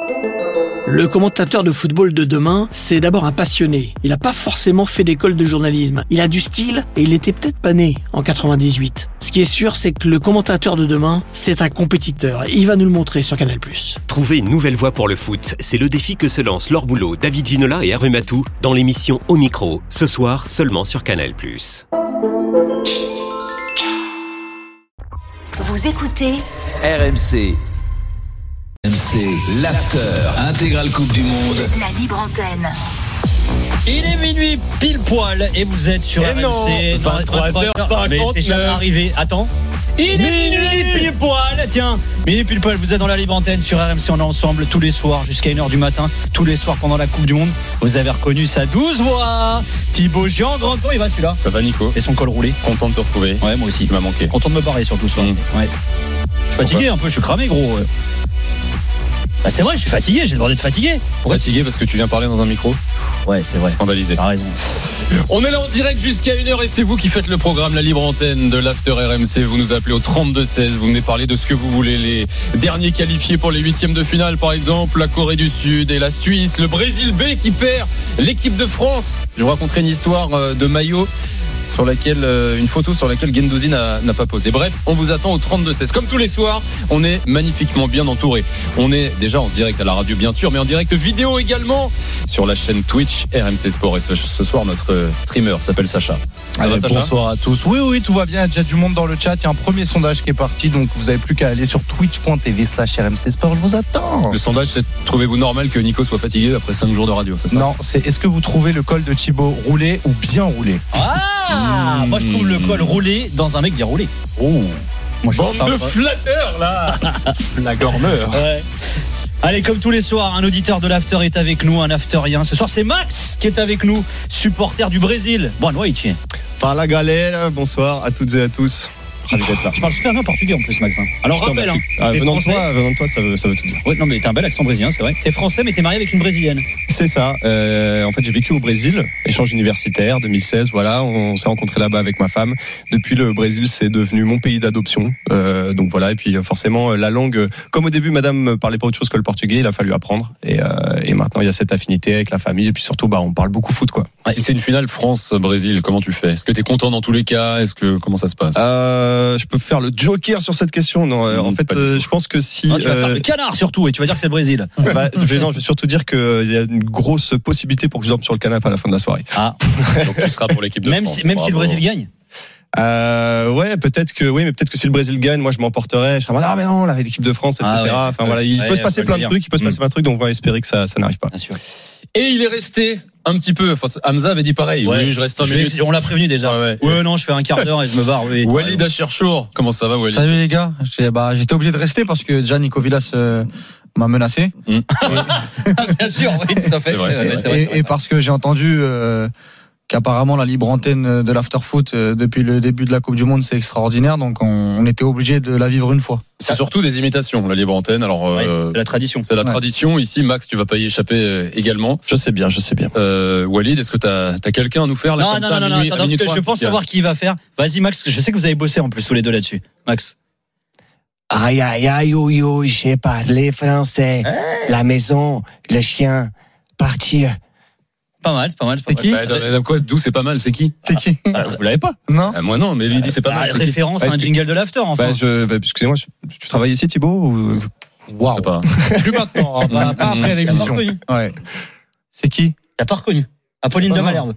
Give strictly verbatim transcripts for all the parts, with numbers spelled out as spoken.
Le commentateur de football de demain, c'est d'abord un passionné. Il n'a pas forcément fait d'école de journalisme. Il a du style et il était peut-être pas né en quatre-vingt-dix-huit. Ce qui est sûr, c'est que le commentateur de demain, c'est un compétiteur. Et il va nous le montrer sur Canal plus. Trouver une nouvelle voie pour le foot, c'est le défi que se lancent Laure Boulot, David Ginola et Hervé Matou dans l'émission Au Micro, ce soir seulement sur Canal plus. Vous écoutez R M C. R M C, l'after, intégrale Coupe du Monde. La libre antenne. Il est minuit pile poil et vous êtes sur et R M C. Non, vingt-trois heures cinquante-neuf. Mais c'est jamais arrivé. Attends. Il est minuit pile poil. Tiens, minuit pile poil, vous êtes dans la libre antenne sur R M C. On est ensemble tous les soirs jusqu'à une heure du matin. Tous les soirs pendant la Coupe du Monde. Vous avez reconnu sa douce voix. Thibaut Jean, grand tour, il va celui-là. Ça va Nico? Et son col roulé. Content de te retrouver. Ouais, moi aussi. Tu m'as manqué. Content de me barrer surtout ce soir. Mmh. Ouais. Je suis fatigué un peu, je suis cramé gros. Bah c'est vrai, je suis fatigué, j'ai le droit d'être fatigué. Pourquoi fatigué parce que tu viens parler dans un micro? Ouais, c'est vrai. Scandalisé. T'as raison. On est là en direct jusqu'à une heure et c'est vous qui faites le programme, la libre antenne de l'After R M C. Vous nous appelez au trente-deux seize, vous venez parler de ce que vous voulez. Les derniers qualifiés pour les huitièmes de finale, par exemple, la Corée du Sud et la Suisse. Le Brésil B qui perd l'équipe de France. Je vous raconterai une histoire de maillot sur laquelle, euh, une photo sur laquelle Guendouzi n'a, n'a pas posé. Bref, on vous attend au trente-deux seize. Comme tous les soirs, on est magnifiquement bien entouré. On est déjà en direct à la radio, bien sûr, mais en direct vidéo également sur la chaîne Twitch R M C Sport. Et ce, ce soir, notre streamer s'appelle Sacha. Allez, va, Sacha bonsoir à tous. Oui, oui, tout va bien. Il y a déjà du monde dans le chat. Il y a un premier sondage qui est parti. Donc, vous n'avez plus qu'à aller sur twitch.tv slash RMC Sport. Je vous attends. Le sondage, c'est trouvez-vous normal que Nico soit fatigué après cinq jours de radio, c'est ça? Non, c'est est-ce que vous trouvez le col de Thibaut roulé ou bien roulé? Ah, mmh. Moi je trouve le col roulé dans un mec bien roulé. Oh, moi je bande de flatteurs là. La gormeur. Ouais. Allez, comme tous les soirs, un auditeur de l'After est avec nous, un afterien. Ce soir, c'est Max qui est avec nous, supporter du Brésil. Boa noite. Fala galera, bonsoir à toutes et à tous. Je parle super bien portugais en plus, Max. Alors Putain, rappelle, hein, ah, venant, de toi, venant de toi, ça veut, ça veut tout dire. Ouais, non, mais t'as un bel accent brésilien, c'est vrai. T'es français, mais t'es marié avec une brésilienne. C'est ça. Euh, en fait, j'ai vécu au Brésil, échange universitaire, deux mille seize. Voilà, on s'est rencontrés là-bas avec ma femme. Depuis, le Brésil, c'est devenu mon pays d'adoption. Euh, donc voilà. Et puis forcément, la langue, comme au début, Madame parlait pas autre chose que le portugais, il a fallu apprendre. Et, euh, et maintenant, il y a cette affinité avec la famille. Et puis surtout, bah, on parle beaucoup foot, quoi. Ouais. Si c'est une finale France-Brésil, comment tu fais? Est-ce que t'es content dans tous les cas? Est-ce que comment ça se passe? euh, Je peux faire le joker sur cette question. Non, euh, en fait, euh, je pense que si. Non, tu vas euh... faire le canard surtout, et tu vas dire que c'est le Brésil. Bah, je vais, non, je vais surtout dire qu'il y a une grosse possibilité pour que je dorme sur le canapé à la fin de la soirée. Ah. Donc tu seras pour l'équipe de même France. Si, même Bravo. si le Brésil gagne. Euh, ouais, peut-être que oui, mais peut-être que si le Brésil gagne, moi je m'emporterai. Je serai ah mais non, là, l'équipe de France, et cetera. Ah ouais. Enfin voilà, il ouais, peut se passer plein de dire. trucs, il peut se passer plein de trucs, donc on va espérer que ça, ça n'arrive pas. Bien sûr. Et il est resté un petit peu. Enfin, Hamza avait dit pareil. Ouais. Oui, je reste cinq je minutes. Vais, on l'a prévenu déjà. Ouais, ouais. ouais, non, je fais un quart d'heure et je me barre. Oui, Walid Acherchour, comment ça va, Walid? Salut les gars. J'ai, bah, j'étais obligé de rester parce que déjà Nico Villas euh, m'a menacé. Mmh. Bien sûr, oui, tout à fait. C'est vrai, ouais, c'est c'est vrai. vrai, Et, c'est vrai, et parce que j'ai entendu euh, qu'apparemment la libre antenne de l'afterfoot euh, depuis le début de la Coupe du Monde c'est extraordinaire, donc on, on était obligé de la vivre une fois. C'est surtout des imitations, la libre antenne. Alors, ouais, euh, c'est la tradition. C'est la ouais. tradition. Ici, Max, tu vas pas y échapper euh, également. Je sais bien, je sais bien. Euh, Walid, est-ce que t'as as quelqu'un à nous faire là? Non, comme non, ça, non, à non, minuit, attends, à minuit parce que je trois pense savoir qui va faire. Vas-y, Max, je sais que vous avez bossé en plus tous les deux là-dessus. Max. Aïe, aïe, aïe, oui, oui, j'ai parlé français. Hey. La maison, le chien, partir. Pas mal, c'est pas mal. C'est pas C'est mal. qui? Bah, bah, quoi, d'où c'est pas mal, c'est qui? C'est qui? Ah, vous l'avez pas? Non. Ah, moi non, mais lui il dit c'est pas Ah, mal. c'est qui? référence à un jingle de l'after, enfin. Bah, je, bah, excusez-moi, je, tu travailles ici, Thibaut ou... Je sais pas. Plus maintenant, hein, pas, pas après l'émission. Ouais. C'est qui? T'as pas reconnu? Apolline de Malherbe.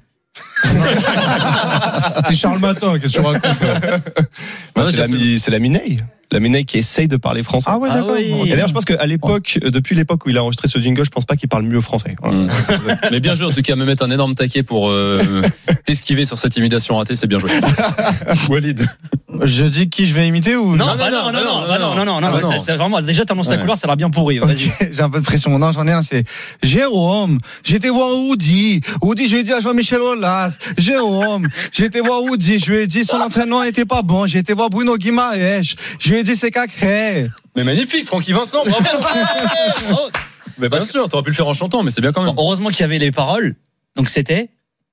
C'est Charles Matin, qu'est-ce que tu racontes? Bah, c'est, la, c'est la Mineille. La Mineille qui essaye de parler français. Ah ouais, d'accord. Ah oui. Et d'ailleurs, je pense qu'à l'époque, depuis l'époque où il a enregistré ce jingle, je pense pas qu'il parle mieux français. Voilà. Mmh. Mais bien joué, en tout cas, me mettre un énorme taquet pour euh, t'esquiver sur cette imitation ratée, c'est bien joué. Walid. Je dis qui je vais imiter ou Non, bah non, non, non, non, non, non, non, non, c'est vraiment, déjà, t'annonces ta couleur, ça a l'air bien pourri, vas-y. Okay, j'ai un peu de pression. Non, j'en ai un, c'est Jérôme. J'étais voir Woody. Woody, je lui ai dit à Jean-Michel Aulas. Jérôme, j'ai été voir Woody. Je lui ai dit son entraînement était pas bon. J'ai été voir Bruno Guimaraes. Je lui ai dit c'est cacré. Mais magnifique, Francky Vincent, bravo. Bravo. Mais bien sûr, t'aurais pu le faire en chantant, mais c'est bien quand même. Bon, heureusement qu'il y avait les paroles, donc c'était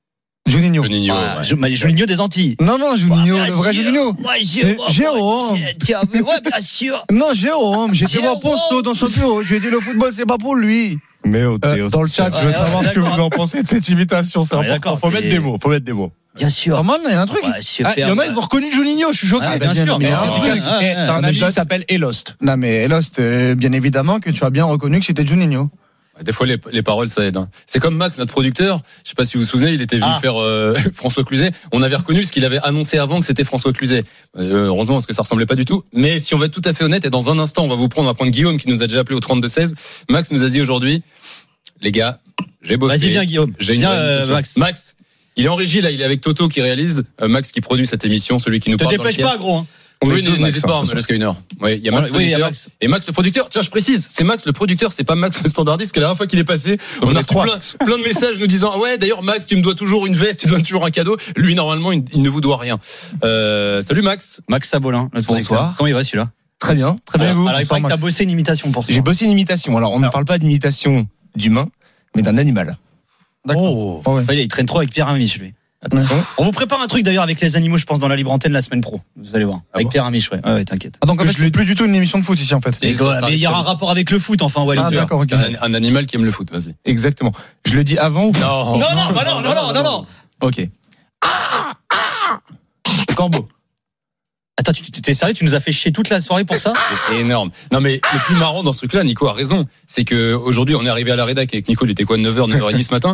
Juninho. Juninho, Ah, ouais. Je- mais Juninho des Antilles. Non, non, Juninho, Ouais, le vrai bien Juninho. sûr. Ouais, Jé- Jérôme. Jérôme. Ouais, tiens, mais ouais, bien sûr. Non, Jérôme, j'étais voir Jérôme. Ponceau dans son bureau. Je lui ai dit le football, c'est pas pour lui. Mais au Euh, Théo, dans le c'est- chat, je veux ouais, savoir ouais, ce que d'accord. vous en pensez de cette imitation. C'est Ouais, important. d'accord, Faut c'est- mettre des mots. Faut mettre des mots. Bien sûr. Pas mal, il y a un truc. Ouais, super. Ah, il y en a, ils ont reconnu Juninho, je suis choqué. Ah, bien bien, sûr. mais mais en c'est tout cas, efficace. Eh, Ouais, t'as un mais ami je qui dois- s'appelle Elost. Non, mais Lost, euh, bien évidemment que tu as bien reconnu que c'était Juninho. Des fois, les, les paroles, ça aide. hein. C'est comme Max, notre producteur. Je sais pas si vous vous souvenez, il était venu Ah. faire euh, François Cluzet. On avait reconnu ce qu'il avait annoncé avant que c'était François Cluzet. Euh, heureusement, parce que ça ressemblait pas du tout. Mais si on va être tout à fait honnête, et dans un instant, on va vous prendre, on va prendre Guillaume qui nous a déjà appelé au trente-deux seize. Max nous a dit aujourd'hui, les gars, j'ai bossé. Vas-y, viens, Guillaume. J'ai une Viens, vraie euh, invitation. Max. Max, il est en régie là, il est avec Toto qui réalise. Euh, Max qui produit cette émission, celui qui nous Te parle. dans le dépêche Kiev. pas, gros. hein. Oui, est deux, n'hésite Max, pas, hein, on a jusqu'à une heure. Ouais, il y a Max, Oui, il y a producteur. Max. Et Max le producteur, tiens, je précise, c'est Max le producteur, c'est pas Max le standardiste, que la dernière fois qu'il est passé, on, On a est reçu trois. plein, plein de messages nous disant, ah ouais, d'ailleurs, Max, tu me dois toujours une veste, tu me donnes toujours un cadeau. Lui, normalement, il, il ne vous doit rien. Euh, salut Max. Max Sabolin, notre producteur. Bonsoir. Comment il va celui-là? Très bien, très bien. Alors, vous alors, il Bonsoir, paraît que t'as Max. bossé une imitation pour ça. J'ai bossé une imitation. Alors, on ne parle pas d'imitation d'humain, mais d'un animal. Oh, Oh, ouais. il il traîne trop avec Pierre Amiche, lui. Attention. On vous prépare un truc d'ailleurs avec les animaux, je pense, dans la libre antenne la semaine pro. Vous allez voir. Ah avec bon Pierre Amiche, ouais. Ouais, ouais, t'inquiète. Ah, donc en que fait, je le c'est plus du tout une émission de foot ici en fait. Et Mais quoi, ça mais il y aura un arrive. rapport avec le foot, enfin, Walid. Ah, d'accord, ok. Un, un animal qui aime le foot, vas-y. Exactement. Je le dis avant ou pas? Non, Non, non, bah non, non, non, non, non. Ok. Corbeau. Attends, tu tu- t'es sérieux? Tu nous as fait chier toute la soirée pour ça? C'est énorme. Non, mais le plus marrant dans ce truc-là, Nico a raison. C'est que aujourd'hui, on est arrivé à la rédac avec Nico, il était quoi, neuf heures, neuf heures trente ce matin?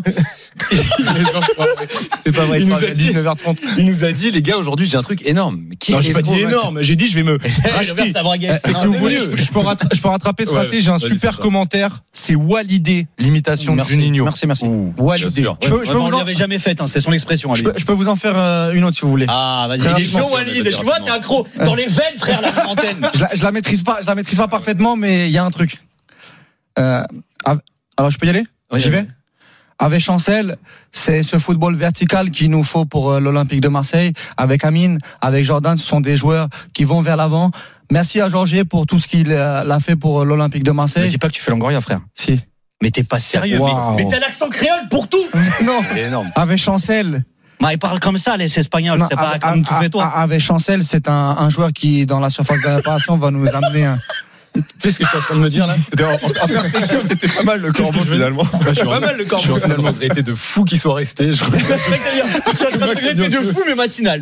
C'est pas vrai. Il il nous nous a dit- dix-neuf heures trente. Il nous a dit, les gars, aujourd'hui, j'ai un truc énorme. Mais qui Non, est j'ai pas dit gros, Max énorme. J'ai dit, je vais me racheter. Sa braguette. Eh, Non, si vous mais voulez, oui. je, je peux rattra- je peux rattraper ce Ouais, raté. J'ai un vas-y, super Sacha. commentaire. C'est Walidé, l'imitation de Merci, Juninho. merci, merci. Bien Walidé. sûr. Je peux, je peux Ouais, on vous lui en, avait jamais fait, hein, c'est son expression à je lui. peux- je peux vous en faire euh, une autre si vous voulez. Ah, vas-y. Très Il est rapidement, chaud, Walid. vas-y, Tu vois, t'es un croc dans les veines, frère, la libre antenne. Je la, je la maîtrise pas, je la maîtrise pas parfaitement, mais il y a un truc. Euh, av- alors je peux y aller? Oui, J'y oui. vais? Avec Chancel, c'est ce football vertical qu'il nous faut pour euh, l'Olympique de Marseille. Avec Amine, avec Jordan, ce sont des joueurs qui vont vers l'avant. Merci à Georgier pour tout ce qu'il euh, a fait pour euh, l'Olympique de Ne Marseille. dis pas que tu fais Longoria, frère. Si. Mais t'es pas sérieux. Wow. Mais, mais t'as l'accent créole pour tout. Non. C'est énorme. Avec Chancel, Bah, il parle comme ça, les Espagnols. non, C'est pas avec- comme tu a- fais toi. a- avec Chancel, c'est un, un joueur qui, dans la surface de réparation, va nous amener un. Tu sais ce que je suis en train de me dire là? En perspective, c'était pas mal le Qu'est-ce corbeau que je veux finalement. Bah, je suis pas mal le corps. Je suis finalement regretté de fou qu'il soit resté. Je Je suis en train de regretter de fou, mais matinal.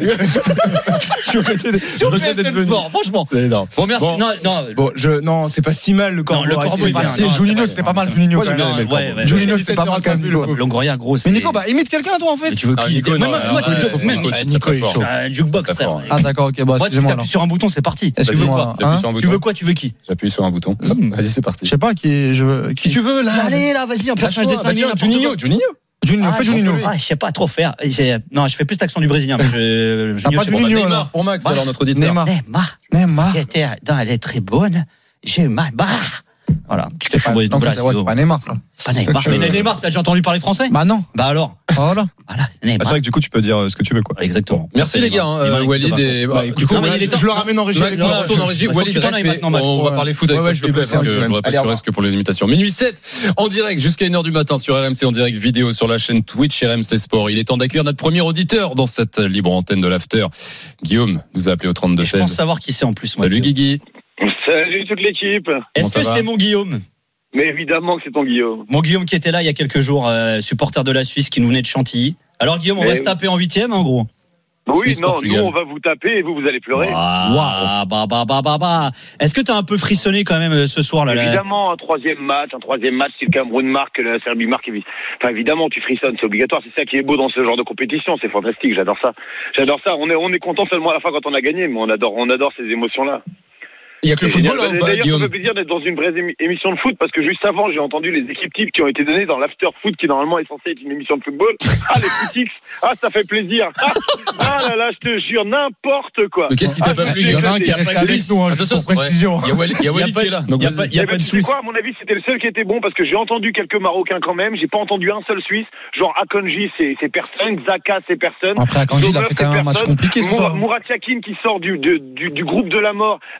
suis regretté d'être- je Sur regrette d'être B F M venu. Sport, franchement. C'est énorme. Bon, merci. Bon. Non, non. Bon, je, non, c'est pas si mal le corbeau. le corbeau, arrêtez. il est bien. C'est- non, Juninho, c'est c'était vrai. pas mal, Juninho. Moi, quand j'ai bien même. aimé le ouais, corbeau. ouais. Juninho, c'était pas mal quand même. Nico. Longoria, gros. Mais Nico, bah, imite quelqu'un, toi, en fait. Mais tu veux Ah, qui Nico, non, Même alors, moi, tu ouais, veux- ouais, même Nico, moi, c'est Nico très est fort. chaud. Un jukebox, Très frère. fort. Ah, d'accord, ok, bon, Moi, tu excusez-moi. tapes alors. sur un bouton, c'est parti. Tu veux Excuse-moi, quoi alors. J'appuie Hein sur un Tu bouton. veux quoi Tu veux qui J'appuie sur un bouton. Vas-y, c'est parti. Je sais pas qui je veux. Qui tu veux là? Allez, là, vas-y, un personnage des cinq minutes. Juninho, Juninho. Juninho, Ah, fais je- Juninho. Ah, je sais pas trop faire. J'ai- Non, je fais plus l'accent du brésilien. Mais je... Ah, Juninho, pas je sais Juninho, alors. Neymar pour Max, Bah, alors notre auditeur. Neymar. Neymar, Neymar. qui était, non, elle est très bonne. J'ai mal. Bah, Voilà. C'est pas, donc, c'est ouais, c'est pas Neymar, ça. pas Neymar. Mais Neymar, t'as déjà entendu parler français? Bah non. Bah alors. Voilà. Voilà, Ah, c'est Neymar. vrai que du coup, tu peux dire euh, ce que tu veux, quoi. Exactement. Merci les gars, hein, euh, Walid et bah, du coup, Non, mais Max, il est temps. je le ramène en régie. Max, Max, non, on retourne en régie. faut que Walid tu t'en reste, ailles mais maintenant, Max. on va Ouais. parler foot avec Ouais, ouais, toi, je s'il te plaît, vais parce que bosser un peu, j'aurais pas allez, pu au reste que pour les imitations. Minuit sept, en direct jusqu'à une heure du matin sur R M C, en direct vidéo sur la chaîne Twitch R M C Sport. Il est temps d'accueillir notre premier auditeur dans cette libre antenne de l'after. Guillaume nous a appelé au trente-deux Et je pense seize. savoir qui c'est en plus. moi. Salut Guigui. Salut toute l'équipe. Est-ce ça que va c'est mon Guillaume? Mais évidemment que c'est ton Guillaume. Mon Guillaume qui était là il y a quelques jours, euh, supporter de la Suisse qui nous venait de Chantilly. Alors Guillaume, on Mais va se oui. taper en huitième en gros. Oui, Suisse, non, Portugal. nous on va vous taper et vous, vous allez pleurer. Waouh, bah bah bah bah bah. Est-ce que t'as un peu frissonné quand même euh, ce soir là, là Évidemment, un troisième match, un troisième match, si le Cameroun marque, que la Serbie marque, évi- enfin évidemment, tu frissonnes, c'est obligatoire. C'est ça qui est beau dans ce genre de compétition, c'est fantastique. J'adore ça, j'adore ça. On est, on est content seulement à la fin quand on a gagné, mais on adore, on adore ces émotions-là. Il y a que le C'est football génial. là ou pas, D'ailleurs, ça Guillaume? me fait plaisir d'être dans une vraie émi- émission de foot parce que juste avant, j'ai entendu les équipes types qui ont été données dans l'after foot qui normalement est censé être une émission de football. Ah, les footix. Ah, ça fait plaisir. Ah, ah là là, je te jure, n'importe quoi. Mais qu'est-ce qui t'a Ah, pas je plu? suis Il y en a un éclaté. qui reste avec nous, hein, juste pour précision. Il y a Walid il y a Walid qui est là. Donc Il y a vas-y. pas, il y a Eh pas ben, de tu sais Suisse. quoi, à mon avis, c'était le seul qui était bon parce que j'ai entendu quelques Marocains quand même. J'ai pas entendu un seul Suisse. Genre Akonji, c'est, c'est personne. Zaka, c'est personne. Après, Akanji, il a Zomer, fait quand même c'est un match personne. compliqué ce Moura- soir. Mourad Yakin qui sort du, de- du, du groupe de la mort avec une équipe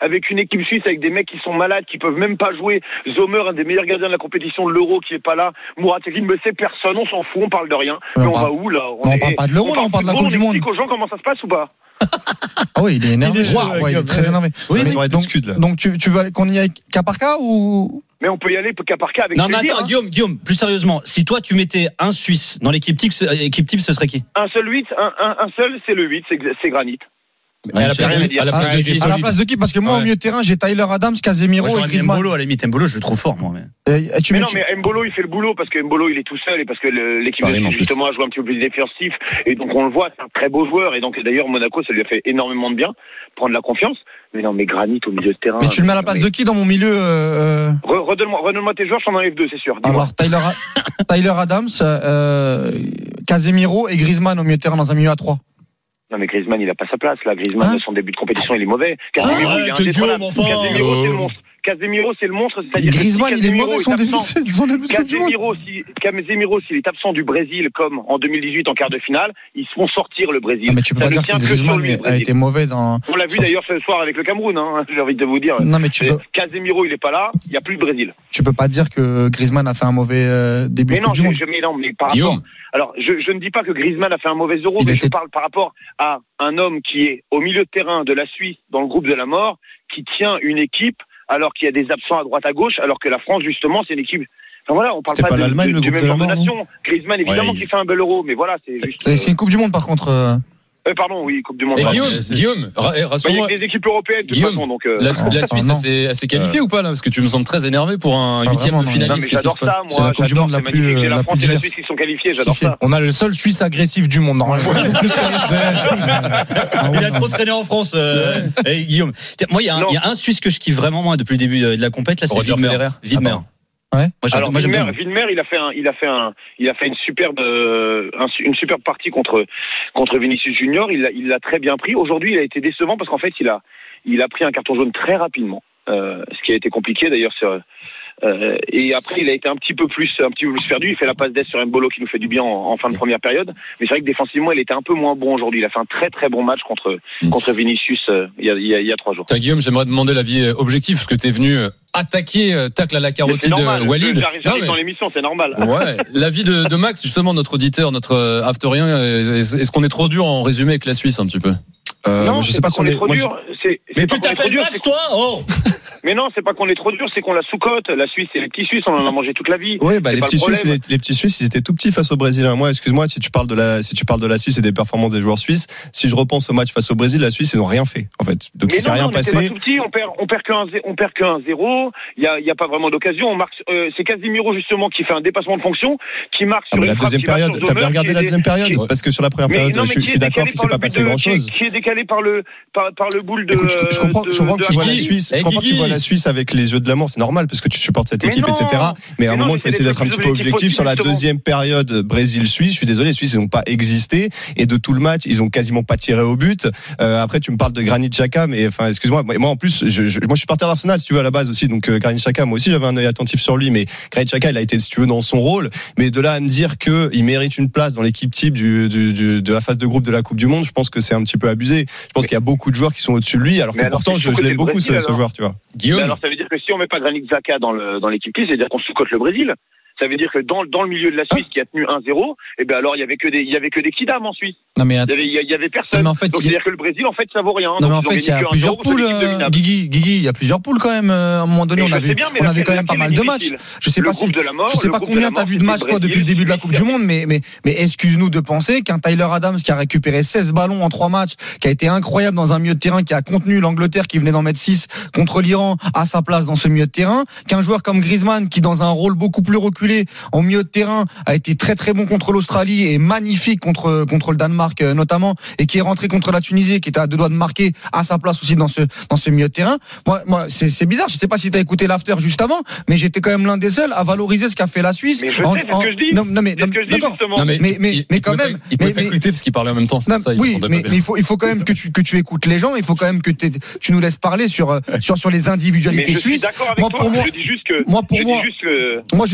équipe suisse avec des mecs qui sont malades, qui peuvent même pas jouer. Zomer, un des meilleurs gardiens de la compétition de l'Euro, qui est pas là. Mourad Yakin, mais c'est personne, on s'en fout, on parle de rien. Mais on, on va où là? On, on est... parle pas de l'Euro, là, on parle de la Coupe du Monde. On explique aux gens comment ça se passe ou pas? Ah oui, il est énervé. Il est, wow, ouais, il est très énervé. Oui, mais, donc, donc tu, tu veux qu'on y aille cas par cas ou? Mais on peut y aller cas par cas avec Non, plaisir, mais attends, hein. Guillaume, Guillaume, plus sérieusement, si toi tu mettais un Suisse dans l'équipe type, équipe type, ce serait qui? Un seul huit, un, un, un seul, c'est le huit, c'est, c'est Granit. À la, place, à, la place de, à la place de qui? Parce que moi, ouais. Au milieu de terrain, j'ai Tyler Adams, Casemiro moi, et Griezmann. Mbolo, à la limite, Mbolo, je le trouve fort, moi. Mais, et, et tu mais mets, non, tu... mais Mbolo, il fait le boulot parce que Mbolo, il est tout seul et parce que le, l'équipe de Suisse, justement, a joué un petit peu plus défensif. Et donc, on le voit, c'est un très beau joueur. Et donc, d'ailleurs, Monaco, ça lui a fait énormément de bien, prendre la confiance. Mais non, mais Granit au milieu de terrain. Mais tu le mets à la place mais... de qui dans mon milieu euh... Redonne-moi, redonne-moi tes joueurs, j'en enlève deux, c'est sûr. Dis-moi. Alors, Tyler, Tyler Adams, euh, Casemiro et Griezmann au milieu de terrain dans un milieu à trois. Non mais Griezmann il a pas sa place là. Griezmann hein son début de compétition il est mauvais. Casemiro ah, il est indétrônable. Enfin, Casemiro c'est le monstre. Casemiro c'est le monstre, c'est-à-dire Griezmann que si il est mauvais son début, son début de Casemiro si Casemiro s'il est absent du Brésil comme en deux mille dix-huit en quart de finale, ils se font sortir le Brésil. Non, mais tu peux ça pas dire que Griezmann lui, a été mauvais dans. On l'a vu d'ailleurs ce soir avec le Cameroun. Hein, j'ai envie de vous dire. Non mais tu peux. Casemiro il est pas là, il y a plus de Brésil. Tu peux pas dire que Griezmann a fait un mauvais euh, début mais de non, Coupe du Monde. Je, mais non, mais par rapport. Alors, je, je ne dis pas que Griezmann a fait un mauvais Euro, il mais était... je parle par rapport à un homme qui est au milieu de terrain de la Suisse, dans le groupe de la mort, qui tient une équipe alors qu'il y a des absents à droite à gauche, alors que la France, justement, c'est une équipe... Enfin voilà, on parle C'était pas, pas de, de, du même genre de nation. Griezmann, évidemment, ouais, qui fait un bel Euro, mais voilà, c'est juste... Euh... C'est une Coupe du Monde, par contre... Euh... Euh, pardon, oui, Coupe du Monde. Et Guillaume, Guillaume, rassure-moi. Il y a des équipes européennes, de toute Guillaume, façon, donc. Euh... La, la Suisse, ah, elle s'est qualifiée euh... ou pas là? Parce que tu me sembles très énervé pour un huitième de finaliste. J'adore ça, moi. C'est la Coupe du Monde la plus. C'est la France et la Suisse qui sont qualifiés. J'adore ça. On a le seul Suisse agressif du monde. Normalement. Il a trop traîné en France, Guillaume. Moi, il y a un Suisse que je kiffe vraiment moi depuis le début de la compète. Là, c'est Widmer. Widmer. Ouais. Moi, Alors, moi, Widmer, Widmer, il a fait un, il a fait un, il a fait une superbe, euh, un, une superbe partie contre, contre Vinicius Junior. Il l'a, il l'a très bien pris. Aujourd'hui, il a été décevant parce qu'en fait, il a, il a pris un carton jaune très rapidement. Euh, ce qui a été compliqué d'ailleurs. C'est, euh, et après, il a été un petit peu plus, un petit peu plus perdu. Il fait la passe d'ess sur Mbolo qui nous fait du bien en, en fin de première période. Mais c'est vrai que défensivement, il était un peu moins bon aujourd'hui. Il a fait un très très bon match contre contre Vinicius euh, il y a il y a, il y a trois jours. T'as Guillaume, j'aimerais demander l'avis objectif parce que t'es venu attaquer euh, tacle à la carotide de Walid. J'arrive, j'arrive mais... dans l'émission, c'est normal. Ouais. L'avis de, de Max, justement, notre auditeur, notre euh, afterien. Est-ce, est-ce qu'on est trop dur en résumé avec la Suisse un petit peu? Euh, non, je sais pas si on est trop dur. Je... C'est, c'est mais tu t'appelles Max, toi? Oh. Mais non, c'est pas qu'on est trop dur, c'est qu'on la sous-cote. La Suisse, c'est les petits Suisses, on en a mangé toute la vie. Oui, bah, les petits Suisses, les, les petits Suisses, ils étaient tout petits face au Brésil. Moi, excuse-moi, si tu parles de la, si tu parles de la Suisse et des performances des joueurs suisses, si je repense au match face au Brésil, la Suisse, ils n'ont rien fait, en fait. Donc, mais il s'est non, rien non, passé. On pas tout petit, on perd, on perd qu'un, on perd qu'un zéro. Il y a, il y a pas vraiment d'occasion. On marque, euh, c'est Casemiro, justement, qui fait un dépassement de fonction, qui marque ah, sur la deuxième période. T'as bien regardé la deuxième période? Parce que sur la première période, je suis d'accord qu'il s'est pas passé grand chose. Qui est décalé par le, par le boule de. Je comprends que tu vois la Suisse, je comprends que tu vois la Suisse avec les yeux de l'amour, c'est normal parce que tu supportes cette équipe, et cetera. Mais à un moment, il faut essayer d'être un petit peu objectif sur la deuxième période Brésil-Suisse. Je suis désolé, les Suisses, ils n'ont pas existé et de tout le match, ils ont quasiment pas tiré au but. Euh, après, tu me parles de Granit Xhaka, mais enfin, excuse-moi, moi en plus, je, je, moi je suis supporter d'Arsenal, si tu veux, à la base aussi. Donc euh, Granit Xhaka, moi aussi, j'avais un œil attentif sur lui, mais Granit Xhaka, il a été, si tu veux, dans son rôle. Mais de là à me dire que il mérite une place dans l'équipe type du, du, du de la phase de groupe de la Coupe du Monde, je pense que c'est un petit peu abusé. Je pense qu'il y a beaucoup de joueurs qui sont au-dessus de lui, alors que pourtant, je, je l'aime beaucoup ce, ce joueur, tu vois. Guillaume. Alors ça veut dire que si on met pas Granit Xhaka dans le dans l'équipe type, c'est-à-dire qu'on sous-cote le Brésil. Ça veut dire que dans, dans le milieu de la Suisse qui a tenu un zéro, et ben alors il y avait que des il y avait que des kidam en Suisse. Non mais il y avait il y avait personne. En fait, donc c'est-à-dire que le Brésil en fait ça vaut rien. Non mais en fait il y a plusieurs poules. Euh, Guigui, Guigui, il y a plusieurs poules quand même. À un moment donné, on avait on avait quand même pas mal de matchs. Je sais pas si je sais pas combien t'as vu de matchs toi depuis le début de la Coupe du Monde, mais mais mais excuse-nous de penser qu'un Tyler Adams qui a récupéré seize ballons en trois matchs, qui a été incroyable dans un milieu de terrain, qui a contenu l'Angleterre qui venait d'en mettre six contre l'Iran à sa place dans ce milieu de terrain, qu'un joueur comme Griezmann qui dans un rôle beaucoup plus reculé en milieu de terrain a été très très bon contre l'Australie et magnifique contre contre le Danemark notamment, et qui est rentré contre la Tunisie, qui était à deux doigts de marquer à sa place aussi dans ce dans ce milieu de terrain. Moi moi c'est c'est bizarre, je sais pas si tu as écouté l'after juste avant, mais j'étais quand même l'un des seuls à valoriser ce qu'a fait la Suisse. Mais je en, sais, c'est en, ce que je dis. Non, non mais non, ce que je dis, d'accord. Non, mais mais mais, il, mais il quand même pas, il pouvait pas écouter parce qu'il parlait en même temps, c'est non, ça. Oui, mais, mais il faut il faut quand même que tu que tu écoutes les gens, il faut quand même que tu nous laisses parler sur sur sur les individualités suisses. Moi pour moi, je dis juste que moi pour moi moi juste pour terminer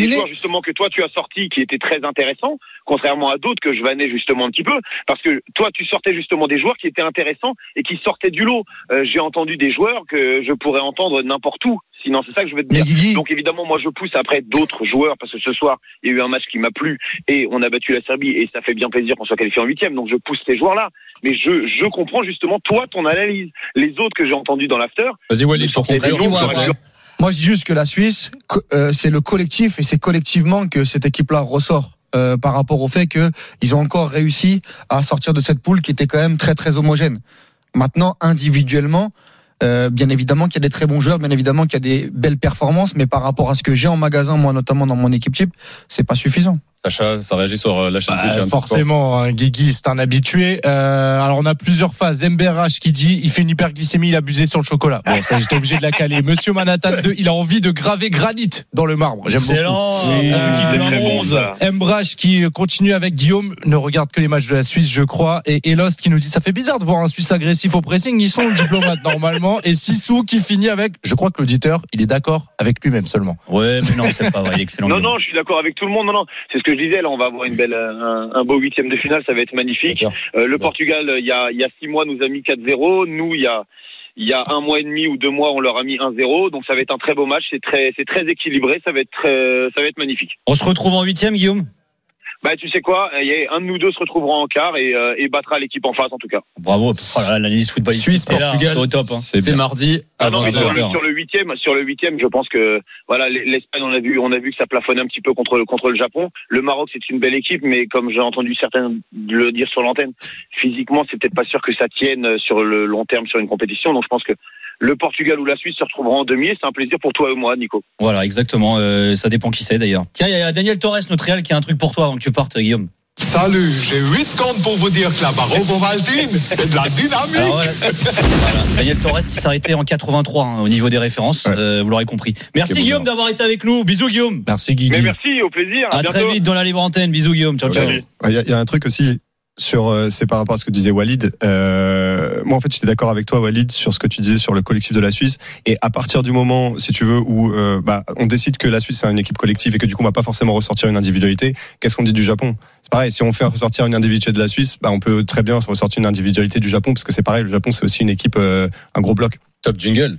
terminé. des joueurs justement que toi tu as sortis qui étaient très intéressants, contrairement à d'autres que je vannais justement un petit peu, parce que toi tu sortais justement des joueurs qui étaient intéressants et qui sortaient du lot. Euh, j'ai entendu des joueurs que je pourrais entendre n'importe où. Sinon, c'est ça que je veux te dire. Guigui... Donc évidemment, moi je pousse après d'autres joueurs parce que ce soir il y a eu un match qui m'a plu et on a battu la Serbie et ça fait bien plaisir qu'on soit qualifié en huitième. Donc je pousse ces joueurs-là. Mais je je comprends justement toi ton analyse. Les autres que j'ai entendus dans l'after. Vas-y Walid pour conclure. Moi je dis juste que la Suisse, euh, c'est le collectif et c'est collectivement que cette équipe-là ressort. Euh, par rapport au fait que ils ont encore réussi à sortir de cette poule qui était quand même très très homogène. Maintenant, individuellement. Euh, bien évidemment qu'il y a des très bons joueurs, bien évidemment qu'il y a des belles performances, mais par rapport à ce que j'ai en magasin, moi notamment dans mon équipe type, c'est pas suffisant. Sacha, ça réagit sur la chaîne bah, Twitch. Forcément, hein, Guigui, c'est un habitué. Euh, alors on a plusieurs phases. M B R H qui dit il fait une hyperglycémie, il a abusé sur le chocolat. Bon, ça j'étais obligé de la caler. Monsieur Manhattan deux, il a envie de graver granit dans le marbre. J'aime Excellent. beaucoup. Euh, euh, M Brach qui continue avec Guillaume, ne regarde que les matchs de la Suisse, je crois. Et Elost qui nous dit ça fait bizarre de voir un Suisse agressif au pressing. Ils sont diplomates normalement. Et Sissou qui finit avec, je crois que l'auditeur, il est d'accord avec lui-même seulement. Ouais, mais non, c'est pas vrai. Il est excellent. Non, non, je suis d'accord avec tout le monde. Non, non, c'est ce que je disais. Là, on va avoir une belle, un, un beau huitième de finale, ça va être magnifique. Euh, le Portugal, il y a, il y a six mois, nous a mis quatre zéro. Nous, il y a, il y a un mois et demi ou deux mois, on leur a mis un zéro. Donc ça va être un très beau match. C'est très, c'est très équilibré. Ça va être très, ça va être magnifique. On se retrouve en huitième, Guillaume. Bah, tu sais quoi, un de nous deux se retrouvera en quart et, euh, et battra l'équipe en face, en tout cas. Bravo. Oh là là, l'analyse footballistique. Suisse, Portugal, c'est au top. Hein. C'est, c'est mardi. Ah non, mais sur le, sur le huitième, sur le huitième, je pense que voilà, l'Espagne, on a vu, on a vu que ça plafonnait un petit peu contre contre le Japon. Le Maroc, c'est une belle équipe, mais comme j'ai entendu certains le dire sur l'antenne, physiquement, c'est peut-être pas sûr que ça tienne sur le long terme sur une compétition. Donc, je pense que le Portugal ou la Suisse se retrouveront en demi et c'est un plaisir pour toi et moi, Nico. Voilà, exactement. Euh, ça dépend qui c'est d'ailleurs. Tiens, il y a Daniel Torres, notre Real, qui a un truc pour toi avant que tu partes, Guillaume. Salut, j'ai huit secondes pour vous dire que la barre au Valtine, c'est de la dynamique. Alors, voilà. Voilà. Daniel Torres qui s'est arrêté en quatre-vingt-trois hein, au niveau des références, ouais. euh, vous l'aurez compris. Merci okay, Guillaume bon d'avoir été avec nous. Bisous Guillaume. Merci Guigui. Mais merci, au plaisir. À, à très vite dans la libre antenne. Bisous Guillaume. Ciao ciao. Il y, y a un truc aussi. Sur, euh, c'est par rapport à ce que disait Walid. Euh, moi, en fait, j'étais d'accord avec toi, Walid, sur ce que tu disais sur le collectif de la Suisse. Et à partir du moment, si tu veux, où euh, bah, on décide que la Suisse c'est une équipe collective et que du coup, on va pas forcément ressortir une individualité, qu'est-ce qu'on dit du Japon ? C'est pareil. Si on fait ressortir une individualité de la Suisse, bah, on peut très bien ressortir une individualité du Japon, parce que c'est pareil. Le Japon, c'est aussi une équipe, euh, un gros bloc. Top jingle.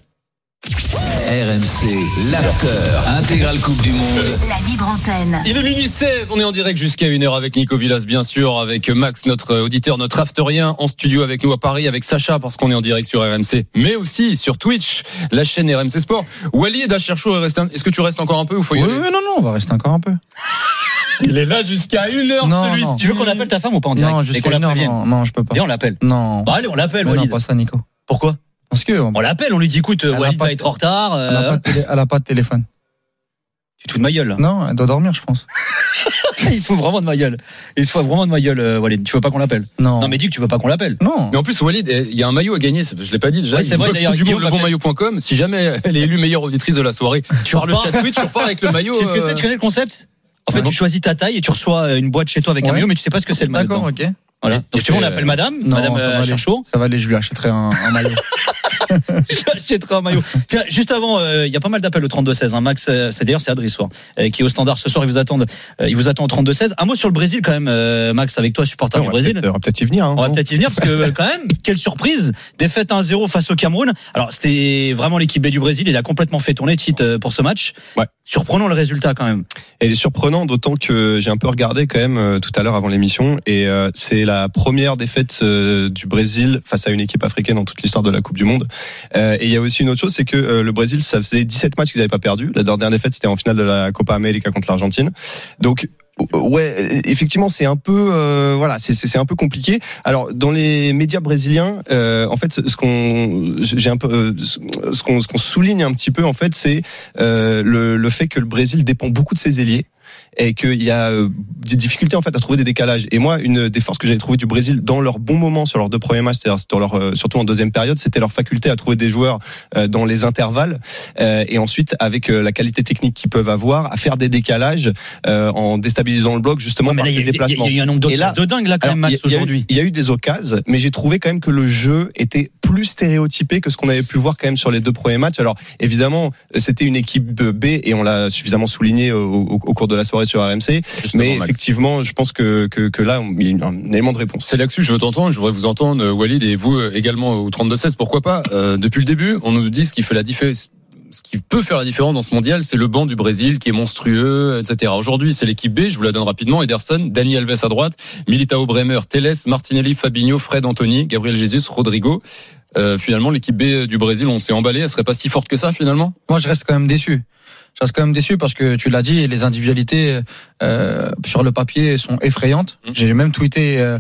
R M C, l'after, intégrale Coupe du Monde. La libre antenne. Il est minuit seize, on est en direct jusqu'à une heure avec Nico Villas, bien sûr, avec Max, notre auditeur, notre afterien, en studio avec nous à Paris, avec Sacha, parce qu'on est en direct sur R M C, mais aussi sur Twitch, la chaîne R M C Sport. Walid Acharchour, est-ce que tu restes encore un peu ou faut y oui, aller ? Oui, non, non, on va rester encore un peu. Il est là jusqu'à une heure, non, celui-ci. Non. Tu veux qu'on appelle ta femme ou pas en direct ? Non, jusqu'à une heure, non, non, je peux pas. Viens, on l'appelle. Non. Bah allez, on l'appelle, mais Walid. Non, pas ça, Nico. Pourquoi ? Parce que on, on l'appelle, on lui dit écoute, Walid va être en retard. Euh... Elle a pas de télé... elle a pas de téléphone. Tu te fous de ma gueule là ? Non, elle doit dormir, je pense. Il se fout vraiment de ma gueule. Il se fout vraiment de ma gueule, Walid. Tu veux pas qu'on l'appelle ? Non. Non, mais dis que tu veux pas qu'on l'appelle. Non. Mais en plus, Walid, il y a un maillot à gagner. Je l'ai pas dit déjà. Ouais, c'est vrai d'ailleurs. Du monde, le bon maillot point com. Si jamais elle est élue meilleure auditrice de la soirée, tu pars le chat Twitch, tu repars avec le maillot. Tu sais ce que c'est ? Tu connais le concept ? En fait, tu choisis ta taille et tu reçois une boîte chez toi avec un maillot, mais tu sais pas ce que c'est le maillot. D'accord, ok. Voilà. Donc si on appelle Madame, non, Madame Acharchour. Ça va aller, je lui achèterai un, un maillot. Je achèterai un maillot. Tiens, juste avant, il euh, y a pas mal d'appels au trente-deux seize. Hein. Max, euh, c'est d'ailleurs c'est Adrien Soir euh, qui est au standard ce soir. Il vous attend, euh, il vous attend au trente-deux seize. Un mot sur le Brésil quand même, euh, Max, avec toi, supporter ouais, du Brésil. On va peut-être y venir. Hein, on va peut-être y venir parce que quand même, quelle surprise, défaite un zéro face au Cameroun. Alors c'était vraiment l'équipe B du Brésil. Il a complètement fait tourner titre pour ce match. Ouais. Surprenant le résultat quand même. Et surprenant, d'autant que j'ai un peu regardé quand même euh, tout à l'heure avant l'émission, et euh, c'est la première défaite euh, du Brésil face à une équipe africaine dans toute l'histoire de la Coupe du Monde. Euh, et il y a aussi une autre chose, c'est que euh, le Brésil, ça faisait dix-sept matchs qu'ils n'avaient pas perdu. La dernière défaite, c'était en finale de la Copa América contre l'Argentine. Donc ouais, effectivement, c'est un peu, euh, voilà, c'est, c'est, c'est un peu compliqué. Alors, dans les médias brésiliens, euh, en fait, ce qu'on, j'ai un peu, euh, ce qu'on, ce qu'on souligne un petit peu, en fait, c'est euh, le, le fait que le Brésil dépend beaucoup de ses ailiers. et qu'il y a des difficultés en fait à trouver des décalages. Et moi, une des forces que j'avais trouvé du Brésil dans leur bon moment sur leurs deux premiers matchs, c'est-à-dire dans leur, surtout en deuxième période, c'était leur faculté à trouver des joueurs dans les intervalles et ensuite avec la qualité technique qu'ils peuvent avoir à faire des décalages en déstabilisant le bloc justement ouais, par ces déplacements. Il y a eu un nombre d'occasions de dingue là quand alors, même Max aujourd'hui. Il y a eu des occasions, mais j'ai trouvé quand même que le jeu était plus stéréotypé que ce qu'on avait pu voir quand même sur les deux premiers matchs. Alors évidemment, c'était une équipe B et on l'a suffisamment souligné au, au, au cours de la soirée sur R M C. Justement, mais Max. Effectivement, je pense que, que, que là, il y a un élément de réponse. C'est là-dessus, je veux t'entendre, je voudrais vous entendre, Walid, et vous également au trente-deux seize. Pourquoi pas euh, depuis le début, on nous dit ce qui fait la différence. Ce qui peut faire la différence dans ce mondial, c'est le banc du Brésil qui est monstrueux, et cetera. Aujourd'hui, c'est l'équipe B, je vous la donne rapidement. Ederson, Dani Alves à droite, Militao, Bremer, Teles, Martinelli, Fabinho, Fred, Anthony, Gabriel Jesus, Rodrigo. Euh, finalement, l'équipe B du Brésil, on s'est emballé. Elle serait pas si forte que ça, finalement? Moi, je reste quand même déçu. Je reste quand même déçu parce que tu l'as dit, les individualités euh, sur le papier sont effrayantes. Mmh. J'ai même tweeté euh,